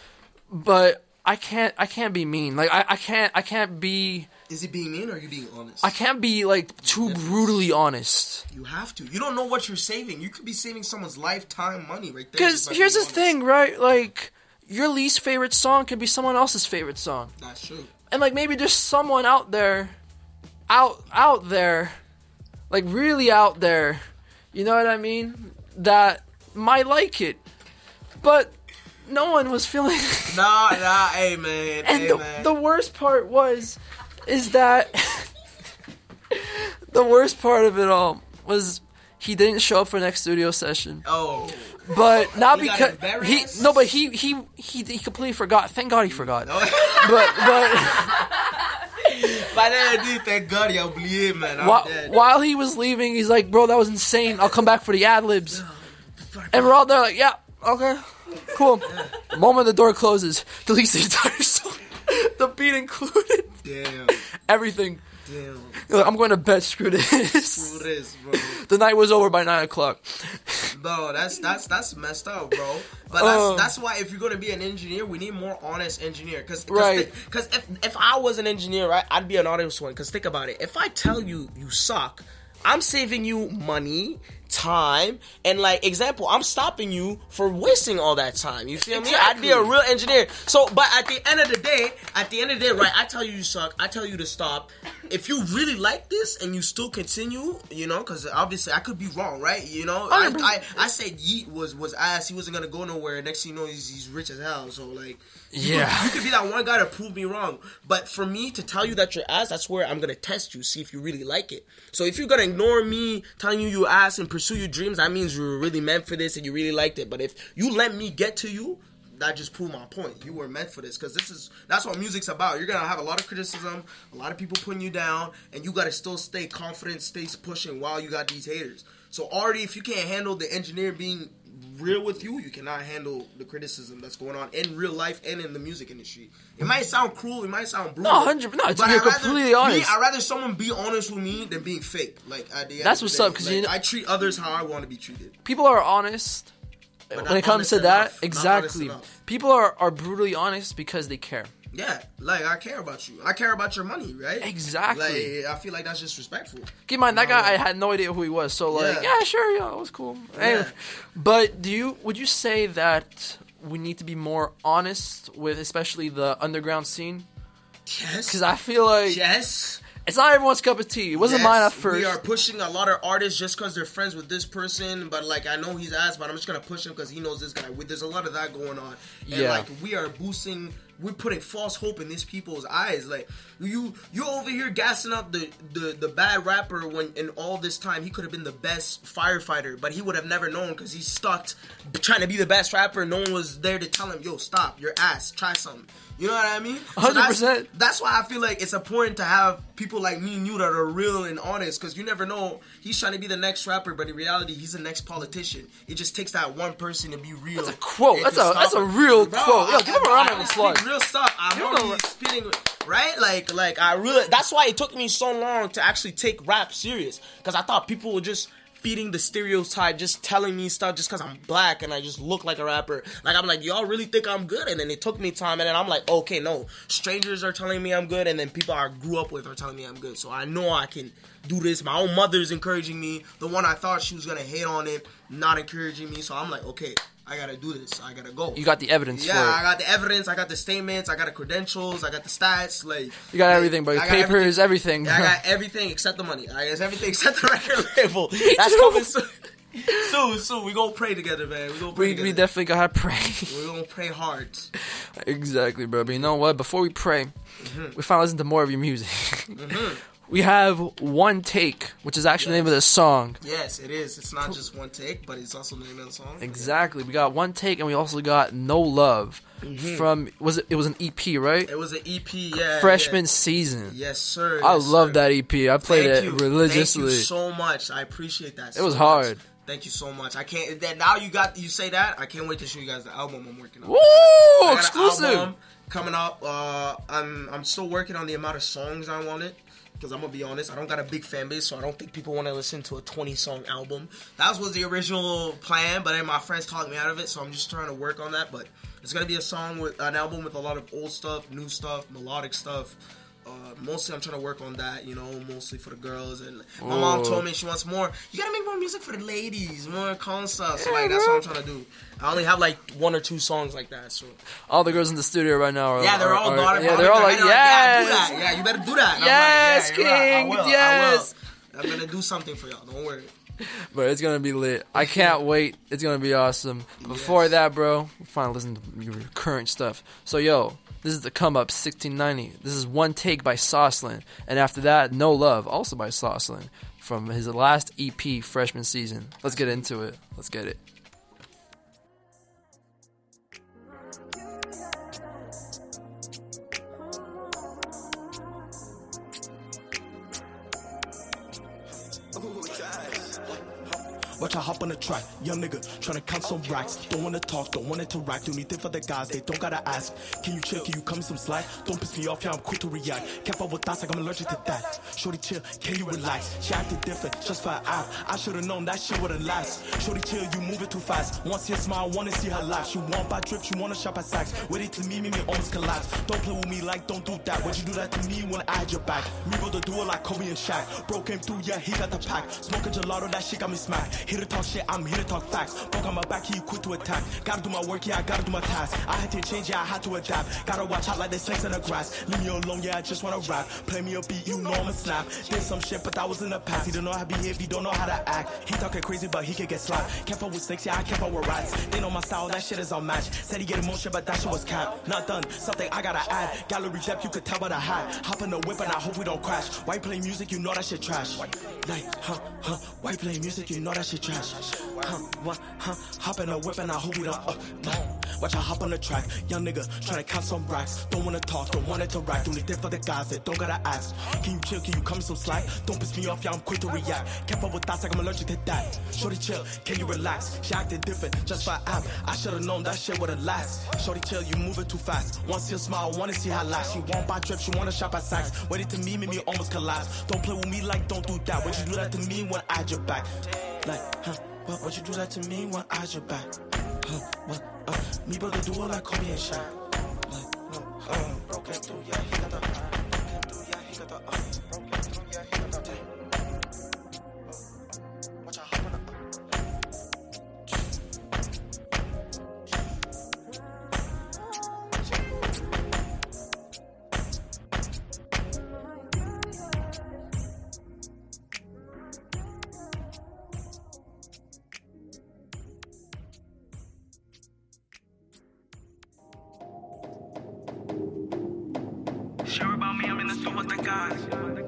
But I can't. I can't be mean. Like I. I can't. I can't be. Is he being mean or are you being honest? I can't be like too brutally honest. You have to. You don't know what you're saving. You could be saving someone's lifetime money right there. Because here's the honest. thing, right? Like, your least favorite song could be someone else's favorite song. That's true. And like maybe there's someone out there, out out there, like really out there, you know what I mean? That might like it, but no one was feeling. Nah, nah, hey man, and hey the, man. the worst part was. Is that the worst part of it all was he didn't show up for next studio session. Oh, but not he because he no, but he he he he completely forgot. Thank God he forgot. No. But but. Thank God he oublié, man. I'm while, dead. while he was leaving, he's like, "Bro, that was insane. I'll come back for the ad libs." And we're all there like, "Yeah, okay, cool." The moment the door closes, deletes the entire song. The beat included. Damn. Everything. Damn. Like, I'm going to bed. Screw this. Screw this, bro. The night was over by nine o'clock. Bro, that's that's that's messed up, bro. But that's uh, that's why if you're gonna be an engineer, we need more honest engineer. Cause, cause right. Because th- if if I was an engineer, right, I'd be an honest one. Cause think about it. If I tell you you suck, I'm saving you money, time, and like example, I'm stopping you for wasting all that time. You feel exactly. me? I'd be a real engineer. So, but at the end of the day, at the end of the day, right? I tell you you suck. I tell you to stop. If you really like this and you still continue, you know, because obviously I could be wrong, right? You know, I, I I said Yeet was was ass. He wasn't gonna go nowhere. Next thing you know, he's, he's rich as hell. So like, you yeah, could, you could be that one guy to prove me wrong. But for me to tell you that you're ass, that's where I'm gonna test you, see if you really like it. So if you're gonna ignore me telling you you ass and pursue your dreams, that means you were really meant for this and you really liked it. But if you let me get to you, that just proved my point. You were meant for this, because this is that's what music's about. You're gonna have a lot of criticism, a lot of people putting you down, and you gotta still stay confident, stay pushing while you got these haters. So already, if you can't handle the engineer being real with you, you cannot handle the criticism that's going on in real life and in the music industry. It might sound cruel, it might sound brutal. No, hundred. No, it's, you're completely rather, honest. Me, I'd rather someone be honest with me than being fake. Like at the end that's of what's the day, up. Because like, you know, I treat others how I want to be treated. People are honest. But when it comes to that, enough. exactly. People are, are brutally honest because they care. Yeah, like I care about you. I care about your money, right? Exactly. Like I feel like that's disrespectful. Keep in mind that guy, I had no idea who he was. So like, yeah, yeah sure, yeah, that was cool. Yeah. Anyway, but do you would you say that we need to be more honest with, especially the underground scene. Yes. Because I feel like yes. It's not everyone's cup of tea. It wasn't yes, mine at first. We are pushing a lot of artists just because they're friends with this person, but like I know he's ass, but I'm just gonna push him because he knows this guy. There's a lot of that going on, and yeah. like we are boosting, we're putting false hope in these people's eyes. Like you, you over here gassing up the the, the bad rapper when in all this time he could have been the best firefighter, but he would have never known because he's stuck trying to be the best rapper. No one was there to tell him, "Yo, stop, you're ass, try something." You know what I mean? one hundred percent. So that's, that's why I feel like it's important to have people like me and you that are real and honest, because you never know. He's trying to be the next rapper, but in reality, he's the next politician. It just takes that one person to be real. That's a quote. That's a that's a real Bro, quote. Yo, I, give him a round I, of I applause. speak real stuff. I'm Give him normally a- spitting, right? Like, like I really. That's why it took me so long to actually take rap serious, because I thought people would just feeding the stereotype, just telling me stuff just because I'm black and I just look like a rapper. Like, I'm like, y'all really think I'm good? And then it took me time, and then I'm like, okay, no. Strangers are telling me I'm good, and then people I grew up with are telling me I'm good. So I know I can do this. My own mother's encouraging me. The one I thought she was going to hate on it, not encouraging me. So I'm like, okay, I got to do this. I got to go. You got the evidence yeah, for it. I got the evidence. I got the statements. I got the credentials. I got the stats. Like You got like, everything, bro. I got Papers, everything. Yeah, I got everything except the money. I guess everything except the record label. Me That's too. coming soon. Soon, soon. We gonna pray together, man. We gonna pray We, together. we definitely gotta pray. We gonna pray hard. Exactly, bro. But you know what? Before we pray, Mm-hmm. we finally listen to more of your music. Mm-hmm. We have One Take, which is actually the name of the song. Yes, it is. It's not just one take, but it's also the name of the song. Exactly. We got One Take, and we also got No Love Mhm. from was it? It was an E P, right? It was an E P, yeah. Freshman yeah. Season. Yes, sir. I yes, love sir. that E P. I played Thank it you. religiously. Thank you so much. I appreciate that. It was so hard. Much. Thank you so much. I can't. That now you got you say that. I can't wait to show you guys the album I'm working on. Woo! I got an Exclusive. album coming up. Uh, I'm I'm still working on the amount of songs I wanted. Because I'm going to be honest, I don't got a big fan base, so I don't think people want to listen to a twenty-song album. That was the original plan, but then my friends talked me out of it, so I'm just trying to work on that. But it's going to be a song with an album with a lot of old stuff, new stuff, melodic stuff. Uh, mostly I'm trying to work on that, you know, mostly for the girls. And my Ooh. mom told me she wants more. You got to make more music for the ladies, more calm stuff. So, like, that's what I'm trying to do. I only have, like, one or two songs like that, so... All the girls in the studio right now are Yeah, they're are, all are, got it. Yeah, they're all like, yeah, yes, do that. Yeah, you better do that. And yes, I'm like, yeah, King, you're right. I will, yes. I will. I'm gonna do something for y'all. Don't worry. But it's gonna be lit. I can't wait. It's gonna be awesome. Before Yes. that, bro, we finally listen to your current stuff. So, yo, this is the Come Up sixteen ninety. This is One Take by Saucelin. And after that, No Love, also by Saucelin, from his last E P, Freshman Season. Let's get into it. Let's get it. Watch I hop on the track, young nigga, tryna count some racks. Don't wanna talk, don't wanna interact. Do anything for the guys, they don't gotta ask. Can you chill, can you come in some slack? Don't piss me off, yeah, I'm quick to react. Can't fuck with thoughts like I'm allergic to that. Shorty chill, can you relax? She acted different, just for an app. I should've known that shit wouldn't last. Shorty chill, you moving too fast. Want to see her smile, wanna see her laugh. She want buy drip, she wanna shop at Saks. Ready to meet me, me almost collapse. Don't play with me like, don't do that. Would you do that to me when I had your back? Me able to do it like Kobe and Shaq. Bro came through, yeah, he got the pack. Smoking gelato, that shit got me smacked. Here to talk shit, I'm here to talk facts. Broke on my back, he quick to attack. Gotta do my work, yeah, I gotta do my task. I had to change, yeah, I had to adapt. Gotta watch out like the snakes in the grass. Leave me alone, yeah, I just wanna rap. Play me a beat, you know I'ma snap. Did some shit, but that was in the past. He don't know how to behave, he don't know how to act. He talking crazy, but he could get slapped. Can't fuck with snakes, yeah, I can't fuck with rats. They know my style, that shit is unmatched. Said he get emotion, but that shit was cap. Not done, something I gotta add. Gallery depth, you could tell by the hat. Hop in the whip and I hope we don't crash. Why you play music, you know that shit trash. Like, huh, huh, why you play music, you know that shit trash. Huh, what, huh, hop in the whip and I hope we don't, uh, no. Watch I hop on the track, young nigga, tryna count some racks. Don't wanna talk, don't wanna interact. Do anything for the guys that don't gotta ask. Can you chill, can you come in some slack? Don't piss me off, yeah, I'm quick to react. Can't fuck with thoughts like I'm allergic to that. Shorty chill, can you relax? She acted different, just for an app. I should've known that shit wouldn't last. Shorty chill, you moving too fast. Want to see her smile, wanna see her laugh. She want buy drip, she wanna shop at Saks. Waited to me, made me almost collapse. Don't play with me like, don't do that. Would you do that to me when I had your back? Like, huh, what, would you do that to me when I had your back? Huh, what, uh, me brother do it like Kobe and Shaq. Like, uh, uh, broken through, yeah, he got the, broken through, yeah, he got the, uh, broken through, yeah, he got the, watch out, hop on the, Sure about me, I'm in the store with the guys.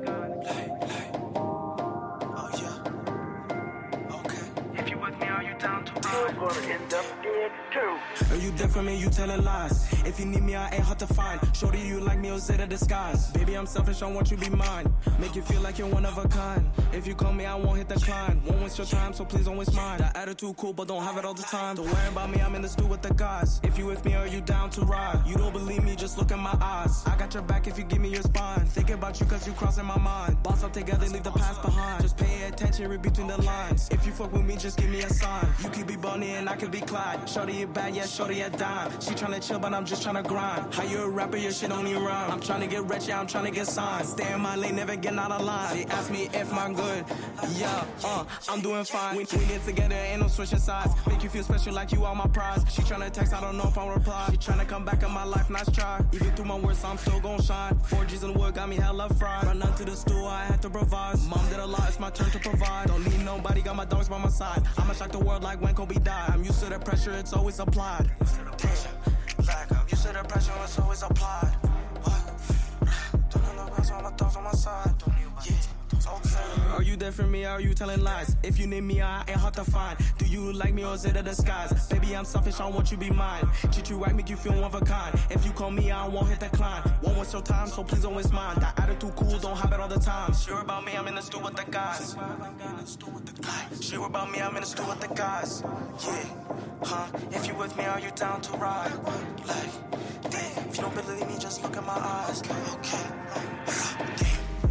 Are you dead for me? You telling lies. If you need me, I ain't hard to find. Shorty, you like me, or say the disguise. Baby, I'm selfish, I want you to be mine. Make you feel like you're one of a kind. If you call me, I won't hit the climb. Won't waste your time, so please don't waste mine. That attitude cool, but don't have it all the time. Don't worry about me, I'm in the stew with the guys. If you with me, are you down to ride? You don't believe me, just look in my eyes. I got your back if you give me your spine. Thinking about you cause you crossing my mind. Boss up together, leave the past behind. Just pay attention, read between the lines. If you fuck with me, just give me a sign. You can be Bonnie and I can be Clyde. Shorty, you bad, yeah, shorty, a dime. She tryna chill, but I'm just tryna grind. How you a rapper, your shit don't even rhyme. I'm tryna get rich, yeah, I'm tryna get signed. Stay in my lane, never getting out of line. They ask me if I'm good, yeah, uh, I'm doing fine. We, we get together, ain't no switching sides. Make you feel special like you are my prize. She tryna text, I don't know if I'll reply. She tryna come back in my life, nice try. Even through my worst, I'm still gon' shine. Four G's in the wood, got me hella fried. Run down to the stool, I had to provide. Mom did a lot, it's my turn to provide. Don't need nobody, got my dogs by my side. I'ma shock the world like when Kobe died. I'm used to the pressure, it's always applied. Like I'm used to the pressure, it's always applied. What? Don't know what's on my thoughts on my side. Yeah. Are you there for me, or are you telling lies? If you need me, I ain't hard to find. Do you like me, or is it a disguise? Baby, I'm selfish, I want you to be mine. Treat you right, make you feel one of a kind. If you call me, I won't hit the climb. Won't waste your time, so please don't waste mine. That attitude cool, don't have it all the time. Sure about me, I'm in the stew with the guys. Sure about me, I'm in the stew with the guys. Yeah, huh? If you with me, are you down to ride? Like, damn, if you don't believe me, just look in my eyes. Okay, damn.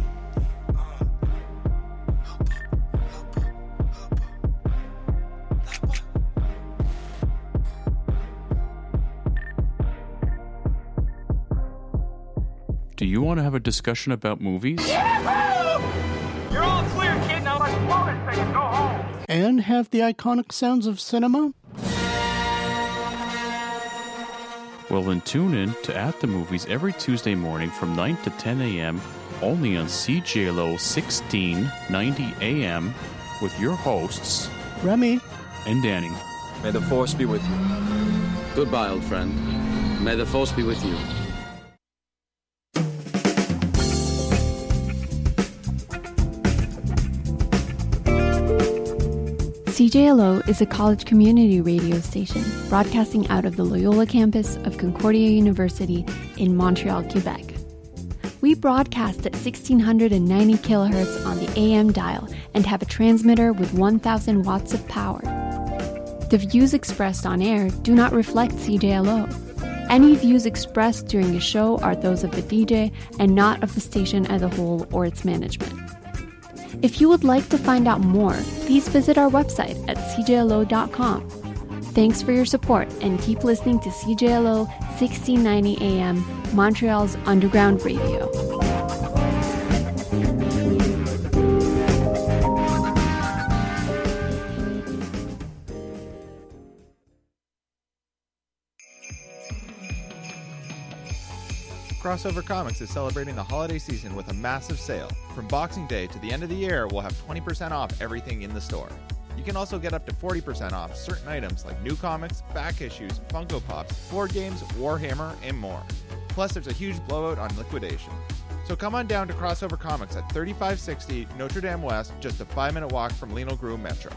Do you want to have a discussion about movies? You're all clear, kid. Now let's blow this thing and go home. And have the iconic sounds of cinema? Well, then tune in to At the Movies every Tuesday morning from nine to ten a.m. only on C J L O sixteen ninety A M with your hosts, Remy and Danny. May the Force be with you. Goodbye, old friend. May the Force be with you. C J L O is a college community radio station broadcasting out of the Loyola campus of Concordia University in Montreal, Quebec. We broadcast at sixteen ninety kilohertz on the A M dial and have a transmitter with one thousand watts of power. The views expressed on air do not reflect C J L O. Any views expressed during the show are those of the D J and not of the station as a whole or its management. If you would like to find out more, please visit our website at c j l o dot com. Thanks for your support and keep listening to C J L O sixteen ninety A M, Montreal's underground radio. Crossover Comics is celebrating the holiday season with a massive sale. From Boxing Day to the end of the year, we'll have twenty percent off everything in the store. You can also get up to forty percent off certain items like new comics, back issues, Funko Pops, board games, Warhammer, and more. Plus, there's a huge blowout on liquidation. So come on down to Crossover Comics at thirty-five sixty Notre Dame West, just a five-minute walk from Lino Grove Metro.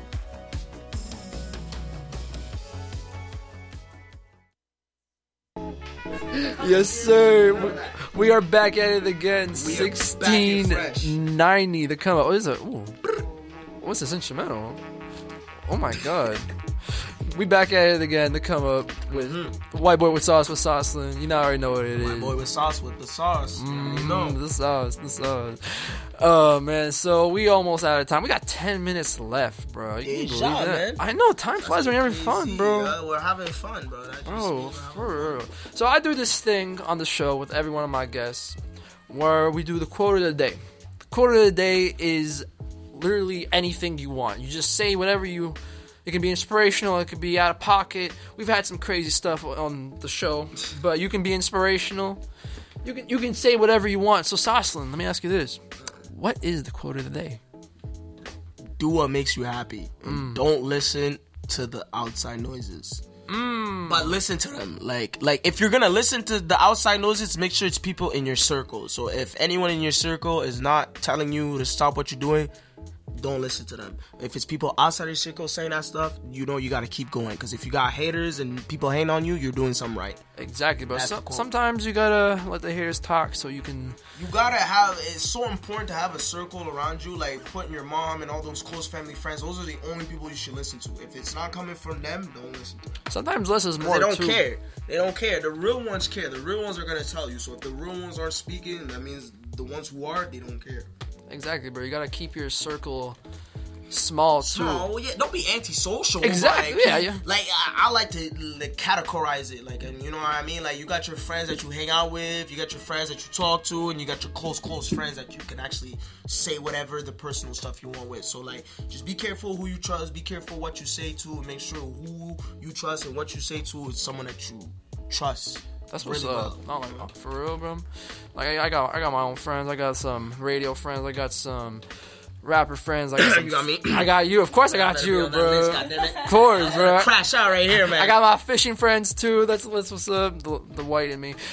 Yes, sir. We are back at it again. sixteen ninety. The come up. What is it? Ooh. What's this instrumental? Oh my god. We back at it again. The come up with mm-hmm. White Boy with Sauce with Saucelin. You know, I already know what it is. White Boy with Sauce with the sauce. Mm, you know. The sauce. The sauce. Oh man, so we almost out of time. We got ten minutes left, bro. You yeah, can believe shot, that? Man. I know time flies when you're having fun, bro. Uh, we're having fun, bro. That bro, for real. So I do this thing on the show with every one of my guests, where we do the quote of the day. The quote of the day is literally anything you want. You just say whatever you. It can be inspirational. It could be out of pocket. We've had some crazy stuff on the show, but you can be inspirational. You can you can say whatever you want. So Saucelin, let me ask you this. What is the quote of the day? Do what makes you happy. Mm. Don't listen to the outside noises. Mm. But listen to them. Like, like if you're gonna listen to the outside noises, make sure it's people in your circle. So if anyone in your circle is not telling you to stop what you're doing, don't listen to them. If it's people outside your circle saying that stuff, you know you gotta keep going. Because if you got haters and people hating on you, you're doing something right. Exactly, but so, sometimes you gotta let the haters talk so you can... You gotta have... It's so important to have a circle around you, like putting your mom and all those close family friends. Those are the only people you should listen to. If it's not coming from them, don't listen to them. Sometimes less is more, They don't too. care. They don't care. The real ones care. The real ones are gonna tell you. So if the real ones aren't speaking, that means the ones who are, they don't care. Exactly, bro. You gotta keep your circle small too. Small, yeah. Don't be antisocial. Exactly. Like, yeah, yeah. Like I, I like to like, categorize it. Like, and you know what I mean. Like you got your friends that you hang out with, you got your friends that you talk to, and you got your close, close friends that you can actually say whatever the personal stuff you want with. So like, just be careful who you trust. Be careful what you say to, and make sure who you trust and what you say to is someone that you trust. That's what's really up. well. Not like for real, bro. Like I, I got, I got my own friends. I got some radio friends. I got some rapper friends. I got some, you got me. I got you. Of course, I got you, bro. Of course, bro. Crash out right here, man. I got my fishing friends too. That's, that's what's up. The, the white in me.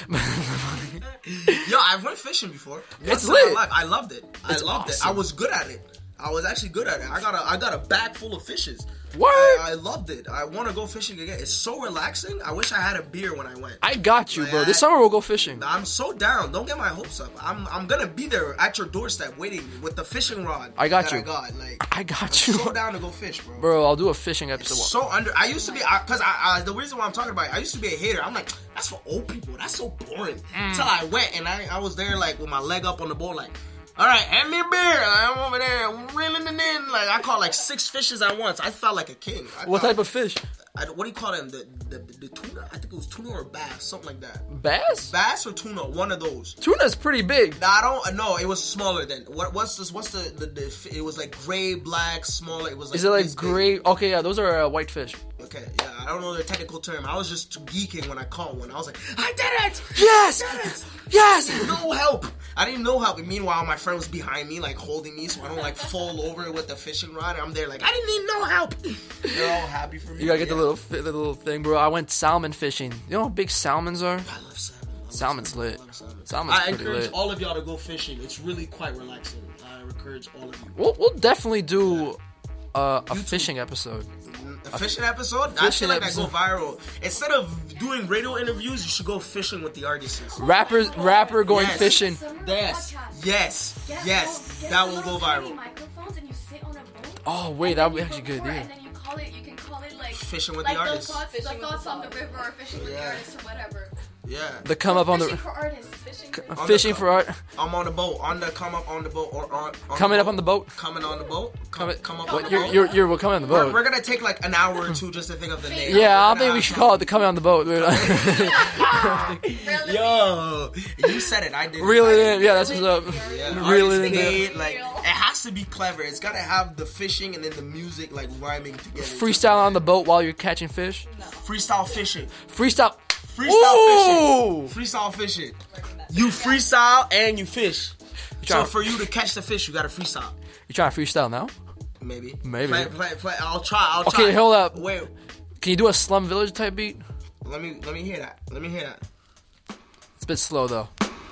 Yo, I went fishing before. It's Once in lit. my life. I loved it. It's I loved awesome. it. I was good at it. I was actually good at it. I got a I got a bag full of fishes. What? I, I loved it. I want to go fishing again. It's so relaxing. I wish I had a beer when I went. I got you, Like, bro. This I- summer we'll go fishing. I'm so down. Don't get my hopes up. I'm I'm gonna be there at your doorstep waiting with the fishing rod. I got that you. I got like I got I'm you. so down to go fish, bro. Bro, I'll do a fishing episode. So under. I used to be because I, I the reason why I'm talking about it. I used to be a hater. I'm like, that's for old people. That's so boring. Mm. Until I went and I I was there like with my leg up on the boat like. All right, hand me a beer. I'm over there reeling it in. Like I caught like six fishes at once. I felt like a king. I What thought- type of fish? I, what do you call them? The, the the tuna? I think it was tuna or bass, something like that. Bass? Bass or tuna? One of those. Tuna's pretty big. Nah, I don't. No, it was smaller than. What? What's this? What's the, the the? It was like gray, black, smaller. It was. Like Is it like this big. gray? Okay, yeah, those are uh, white fish. Okay, yeah, I don't know the technical term. I was just geeking when I caught one. I was like, I did it! Yes! I did it! Yes! No help! I didn't know help. And meanwhile, my friend was behind me, like holding me so I don't like fall over with the fishing rod. And I'm there like, I didn't need no help. They're all happy for me. You gotta get yeah. the little fi- the little thing, bro. I went salmon fishing. You know how big salmons are? I love salmon. I love Salmon's lit. I love salmon. Salmon's I pretty encourage lit. all of y'all to go fishing. It's really quite relaxing. I encourage all of you. We'll, we'll definitely do uh, a fishing episode. A fishing episode? I Fishing feel like episode. that go viral. Instead of doing radio interviews, you should go fishing with the artists. Rappers, rapper going Yes. fishing. Yes, yes, yes. That will go viral. Microphones and you sit on a boat. Oh wait, that would be actually a good Record, idea. and then you call it. You can call it like Fishing with like the the artists. thoughts, the thoughts on the river, or fishing with Yeah. the artists, or whatever. Yeah. The come up on Fishing the for artists. Fishing. For On the fishing co- for art. I'm on the boat. On the come up on the boat or on, on Coming the up on the boat. Coming on the boat. Come, Coming- come up What, on the you're, boat. you're, you're, we're coming on the We're, boat. we're gonna take like an hour or two just to think of the name. Yeah, I We're think gonna we have should some- call it the coming on the boat. dude. Yo, you said it. I did. Reel I it did. in. Yeah, that's what's up. Yeah, Reel it artist in. made, like it has to be clever. It's gotta have the fishing and then the music like rhyming together. Freestyle on the boat while you're catching fish. Freestyle fishing. Freestyle. Freestyle Ooh! fishing. Freestyle fishing. You freestyle and you fish. So trying- for you to catch the fish, you gotta freestyle. You trying to freestyle now? Maybe. Maybe. Play, play, play. I'll try. I'll try. Okay, hold up. Wait. Can you do a Slum Village type beat? Let me let me hear that. Let me hear that. It's a bit slow though.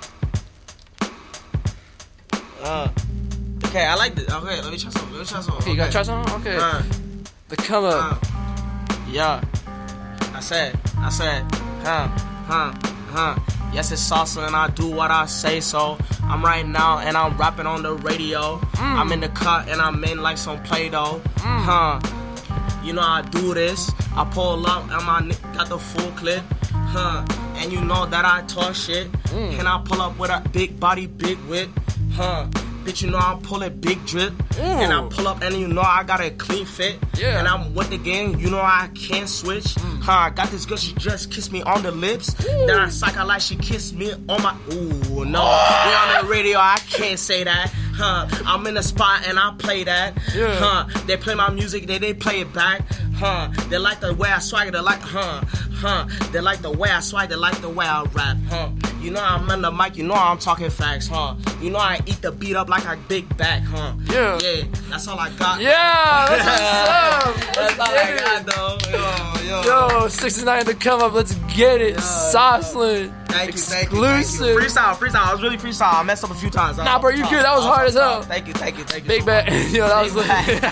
Uh, okay, I like this. Okay, let me try some. Let me try some. Okay, you gotta try something? Okay. Uh, The come up. yeah. I said. I said. Huh. Huh. Huh. Yes, it's salsa and I do what I say so. I'm right now and I'm rapping on the radio. Mm. I'm in the cut and I'm in like some Play-Doh. Huh. You know I do this. I pull up and my n- got the full clip. Huh. And you know that I talk shit. Mm. And I pull up with a big body, big whip. Huh. Bitch, you know I'm pulling big drip. And I pull up and you know I got a clean fit. Yeah. And I'm with the gang, you know I can't switch. Mm. Huh, I got this girl, she just kissed me on the lips. Then I psych her like she kissed me on my. Ooh, no. We on the radio, I can't say that. Huh, I'm in the spot and I play that. Yeah. Huh, they play my music, they, they play it back. Huh, they like the way I swagger, they like, huh, huh. They like the way I swag, they like the way I rap. Huh, You know I'm on the mic. You know I'm talking facts, huh? You know I eat the beat up like a big back, huh? Yeah. Yeah. That's all I got. Yeah, that's what's up. That's all I got, though. Yo, yo. Yo, sixty-nine to come up. Let's get it. Sauceland. Thank you, thank you, Exclusive. thank you. Freestyle, freestyle. I was really freestyle. I messed up a few times. Nah, bro, you good. That was hard as hell. Thank you, thank you, thank you. Big so back. much. Yo, that was Big like.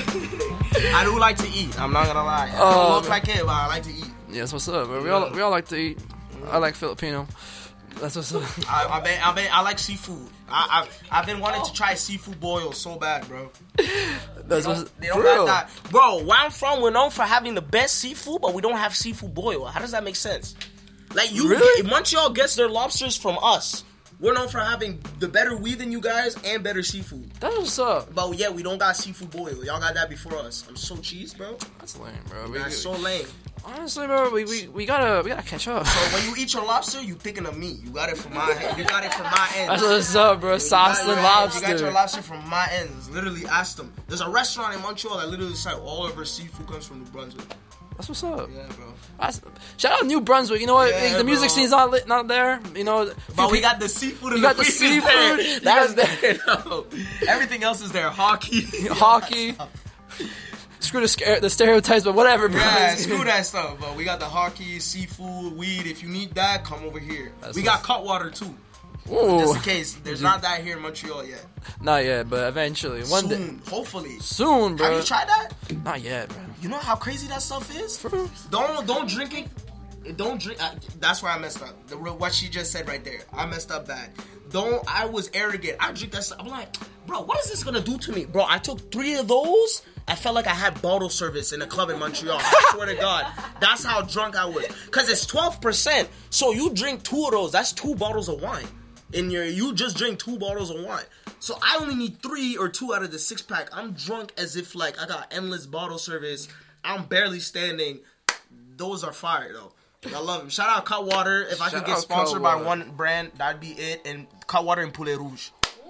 back. I do like to eat. I'm not gonna lie. I Oh, don't look man. like it, but I like to eat. Yeah, that's what's up, bro. We all we all like to eat. I like Filipino. That's what's up. I, I been, I been, I like seafood. I, I, I've been wanting to try seafood boil so bad, bro. That's they what's don't, they don't for real. got that, bro. Where I'm from, we're known for having the best seafood, but we don't have seafood boil. How does that make sense? Like you, Really? Montreal gets their lobsters from us. We're known for having the better weed than you guys and better seafood. That's what's up. But yeah, we don't got seafood boil. Y'all got that before us. I'm so cheese, bro. That's lame, bro. We, That's so lame. honestly, bro, we, we, we gotta we gotta catch up. So when you eat your lobster, you thinking of me. You got it from my hand. You got it from my end. That's what's up, bro. You got- Sauceland you got- lobster. You got your lobster from my ends. Literally asked them. There's a restaurant in Montreal that literally said all of our seafood comes from New Brunswick. That's what's up. Yeah, bro. That's, shout out New Brunswick. You know what? Yeah, the music bro. scene's not lit, not there. You know, But we got the seafood. You and got the weed is seafood. there. You That's got- there. though. Everything else is there. Hockey. hockey. Screw the, scare, the stereotypes, but whatever, bro. Yeah, screw that stuff. But we got the hockey, seafood, weed. If you need that, come over here. That's we what's- got Cutwater too. Ooh. Just in case. There's not that here in Montreal yet. Not yet, but eventually. One Soon, day. hopefully. Soon, bro. Have you tried that? Not yet, bro. You know how crazy that stuff is? Don't don't drink it. Don't drink. Uh, that's where I messed up. The real, what she just said right there. I messed up bad. Don't. I was arrogant. I drink that stuff. I'm like, bro, what is this gonna do to me, bro? I took three of those. I felt like I had bottle service in a club in Montreal. I swear to God, that's how drunk I was. Cause it's twelve percent. So you drink two of those. That's two bottles of wine. In your, you just drink two bottles of wine. So I only need three or two out of the six pack. I'm drunk as if like I got endless bottle service. I'm barely standing. Those are fire though. I love them. Shout out Cutwater. If I Shout could get out sponsored by Cutwater. one brand, that'd be it. And Cutwater and Poulet Rouge.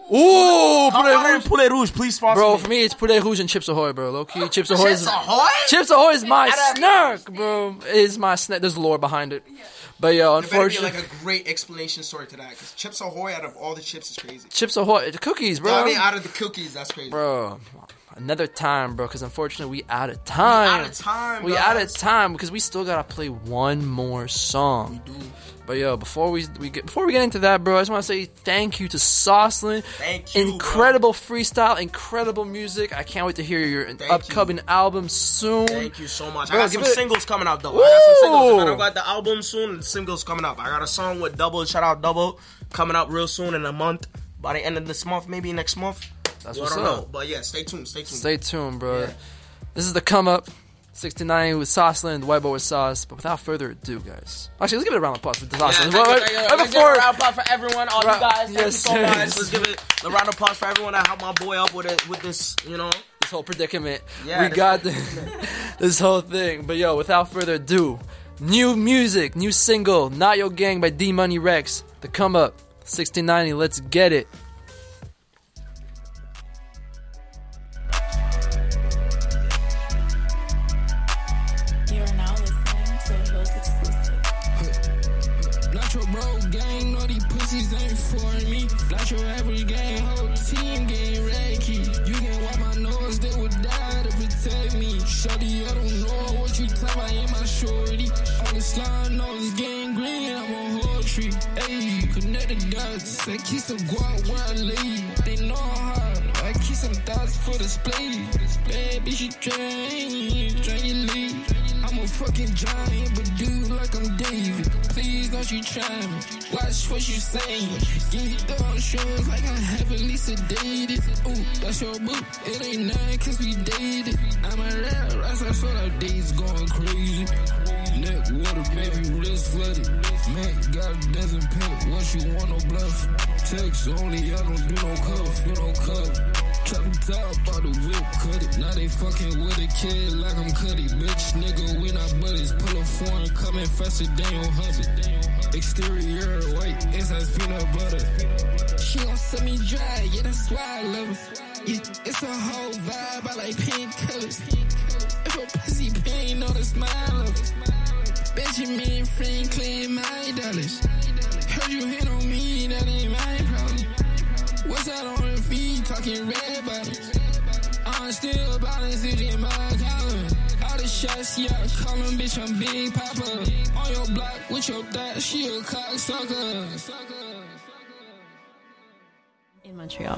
Ooh, Cutwater Poulet and Rouge. Poulet Rouge, please sponsor Bro, me. for me, it's Poulet Rouge and Chips Ahoy, bro. Low key, Chips Ahoy is Chips Ahoy? Chips Ahoy is my Out of- snack, bro. Is my snack. There's lore behind it. But yo, There better be unfortunately, like a great explanation story to that. Because Chips Ahoy out of all the chips is crazy. Chips Ahoy, the cookies, bro. I mean, out of the cookies, that's crazy. Bro, another time, bro. Because unfortunately, we out of time. out of time, We out of guys. time because we still gotta play one more song. We do. But yo, before we we get before we get into that, bro, I just want to say thank you to Sauceland. Thank you, Incredible freestyle, incredible music. I can't wait to hear your Thank upcoming album soon. Thank you so much. Bro, I got give some it- singles coming out though. I got some singles. Ooh. I don't got the album soon and singles coming up. I got a song with Double, shout out Double, coming out real soon in a month. By the end of this month, maybe next month. That's Well, what's I don't up. know. But yeah, stay tuned, stay tuned. Stay tuned, bro. Yeah. This is the come up. sixty-nine with Sauceland, the White Boy with Sauce. But without further ado, guys. Actually, let's give it a round of applause for Yeah, Sauceland. thank you, Right- thank you. right Let's give before- a round of applause for everyone, all Ra- you guys. Thank yes, you so much. yes. Let's give it a round of applause for everyone that helped my boy up with it, with this, you know. this whole predicament. Yeah, we this- got the, this whole thing. But yo, without further ado, new music, new single, Not Your Gang by D Money Rex. The come up, sixty ninety. Let's get it. You are now listening to a Hills exclusive. Not your bro gang, all these pussies ain't for me. Not your average gang, whole team getting recky. You can wipe my nose, they would die to protect me. Shorty, I don't know what you talk about in my shorty. All the slime nose getting green, I'm a whole tree. Ayy, connect the dots, I keep some guap where I leave. They know how, I keep some thoughts for display. Baby, she drain, drain your lead. I'm a fucking giant, but dude like I'm David. Please don't you try me. Watch what you saying. Give me throwing shows like I'm heavily sedated. Ooh, that's your boo. It ain't nothing cause we dated. I'm a rap, right? I saw that days going crazy. Neck water, baby, wrist flooded. Man, got a dozen pick. What you want, no bluff. Text only, I don't do no cuff, do no cuff. Chop the top out the whip, cut it. Now they fucking with a kid like I'm Cuddy. Bitch, nigga, we not buddies. Pull a foreign, coming faster than your hubby. Exterior white, inside peanut butter. She gon' set me dry, yeah, that's why I love her. Yeah, it's a whole vibe, I like pink colors. If a pussy pain, know the smile of it. Benjamin Franklin, my dollars. Heard you hit on me, that ain't my problem. What's that on the feed, talking red bottoms? I'm still balancing in my column. All the shots, yeah, I call them, bitch, I'm Big Papa. On your block with your thought, she a cocksucker. In Montreal.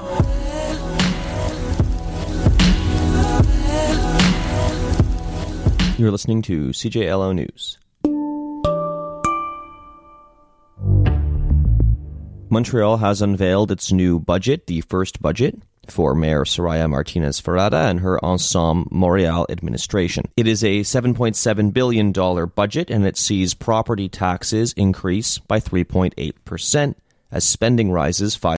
You're listening to C J L O News. Montreal has unveiled its new budget, the first budget for Mayor Soraya Martinez-Ferrada and her Ensemble Montréal administration. It is a seven point seven billion dollars budget, and it sees property taxes increase by three point eight percent as spending rises five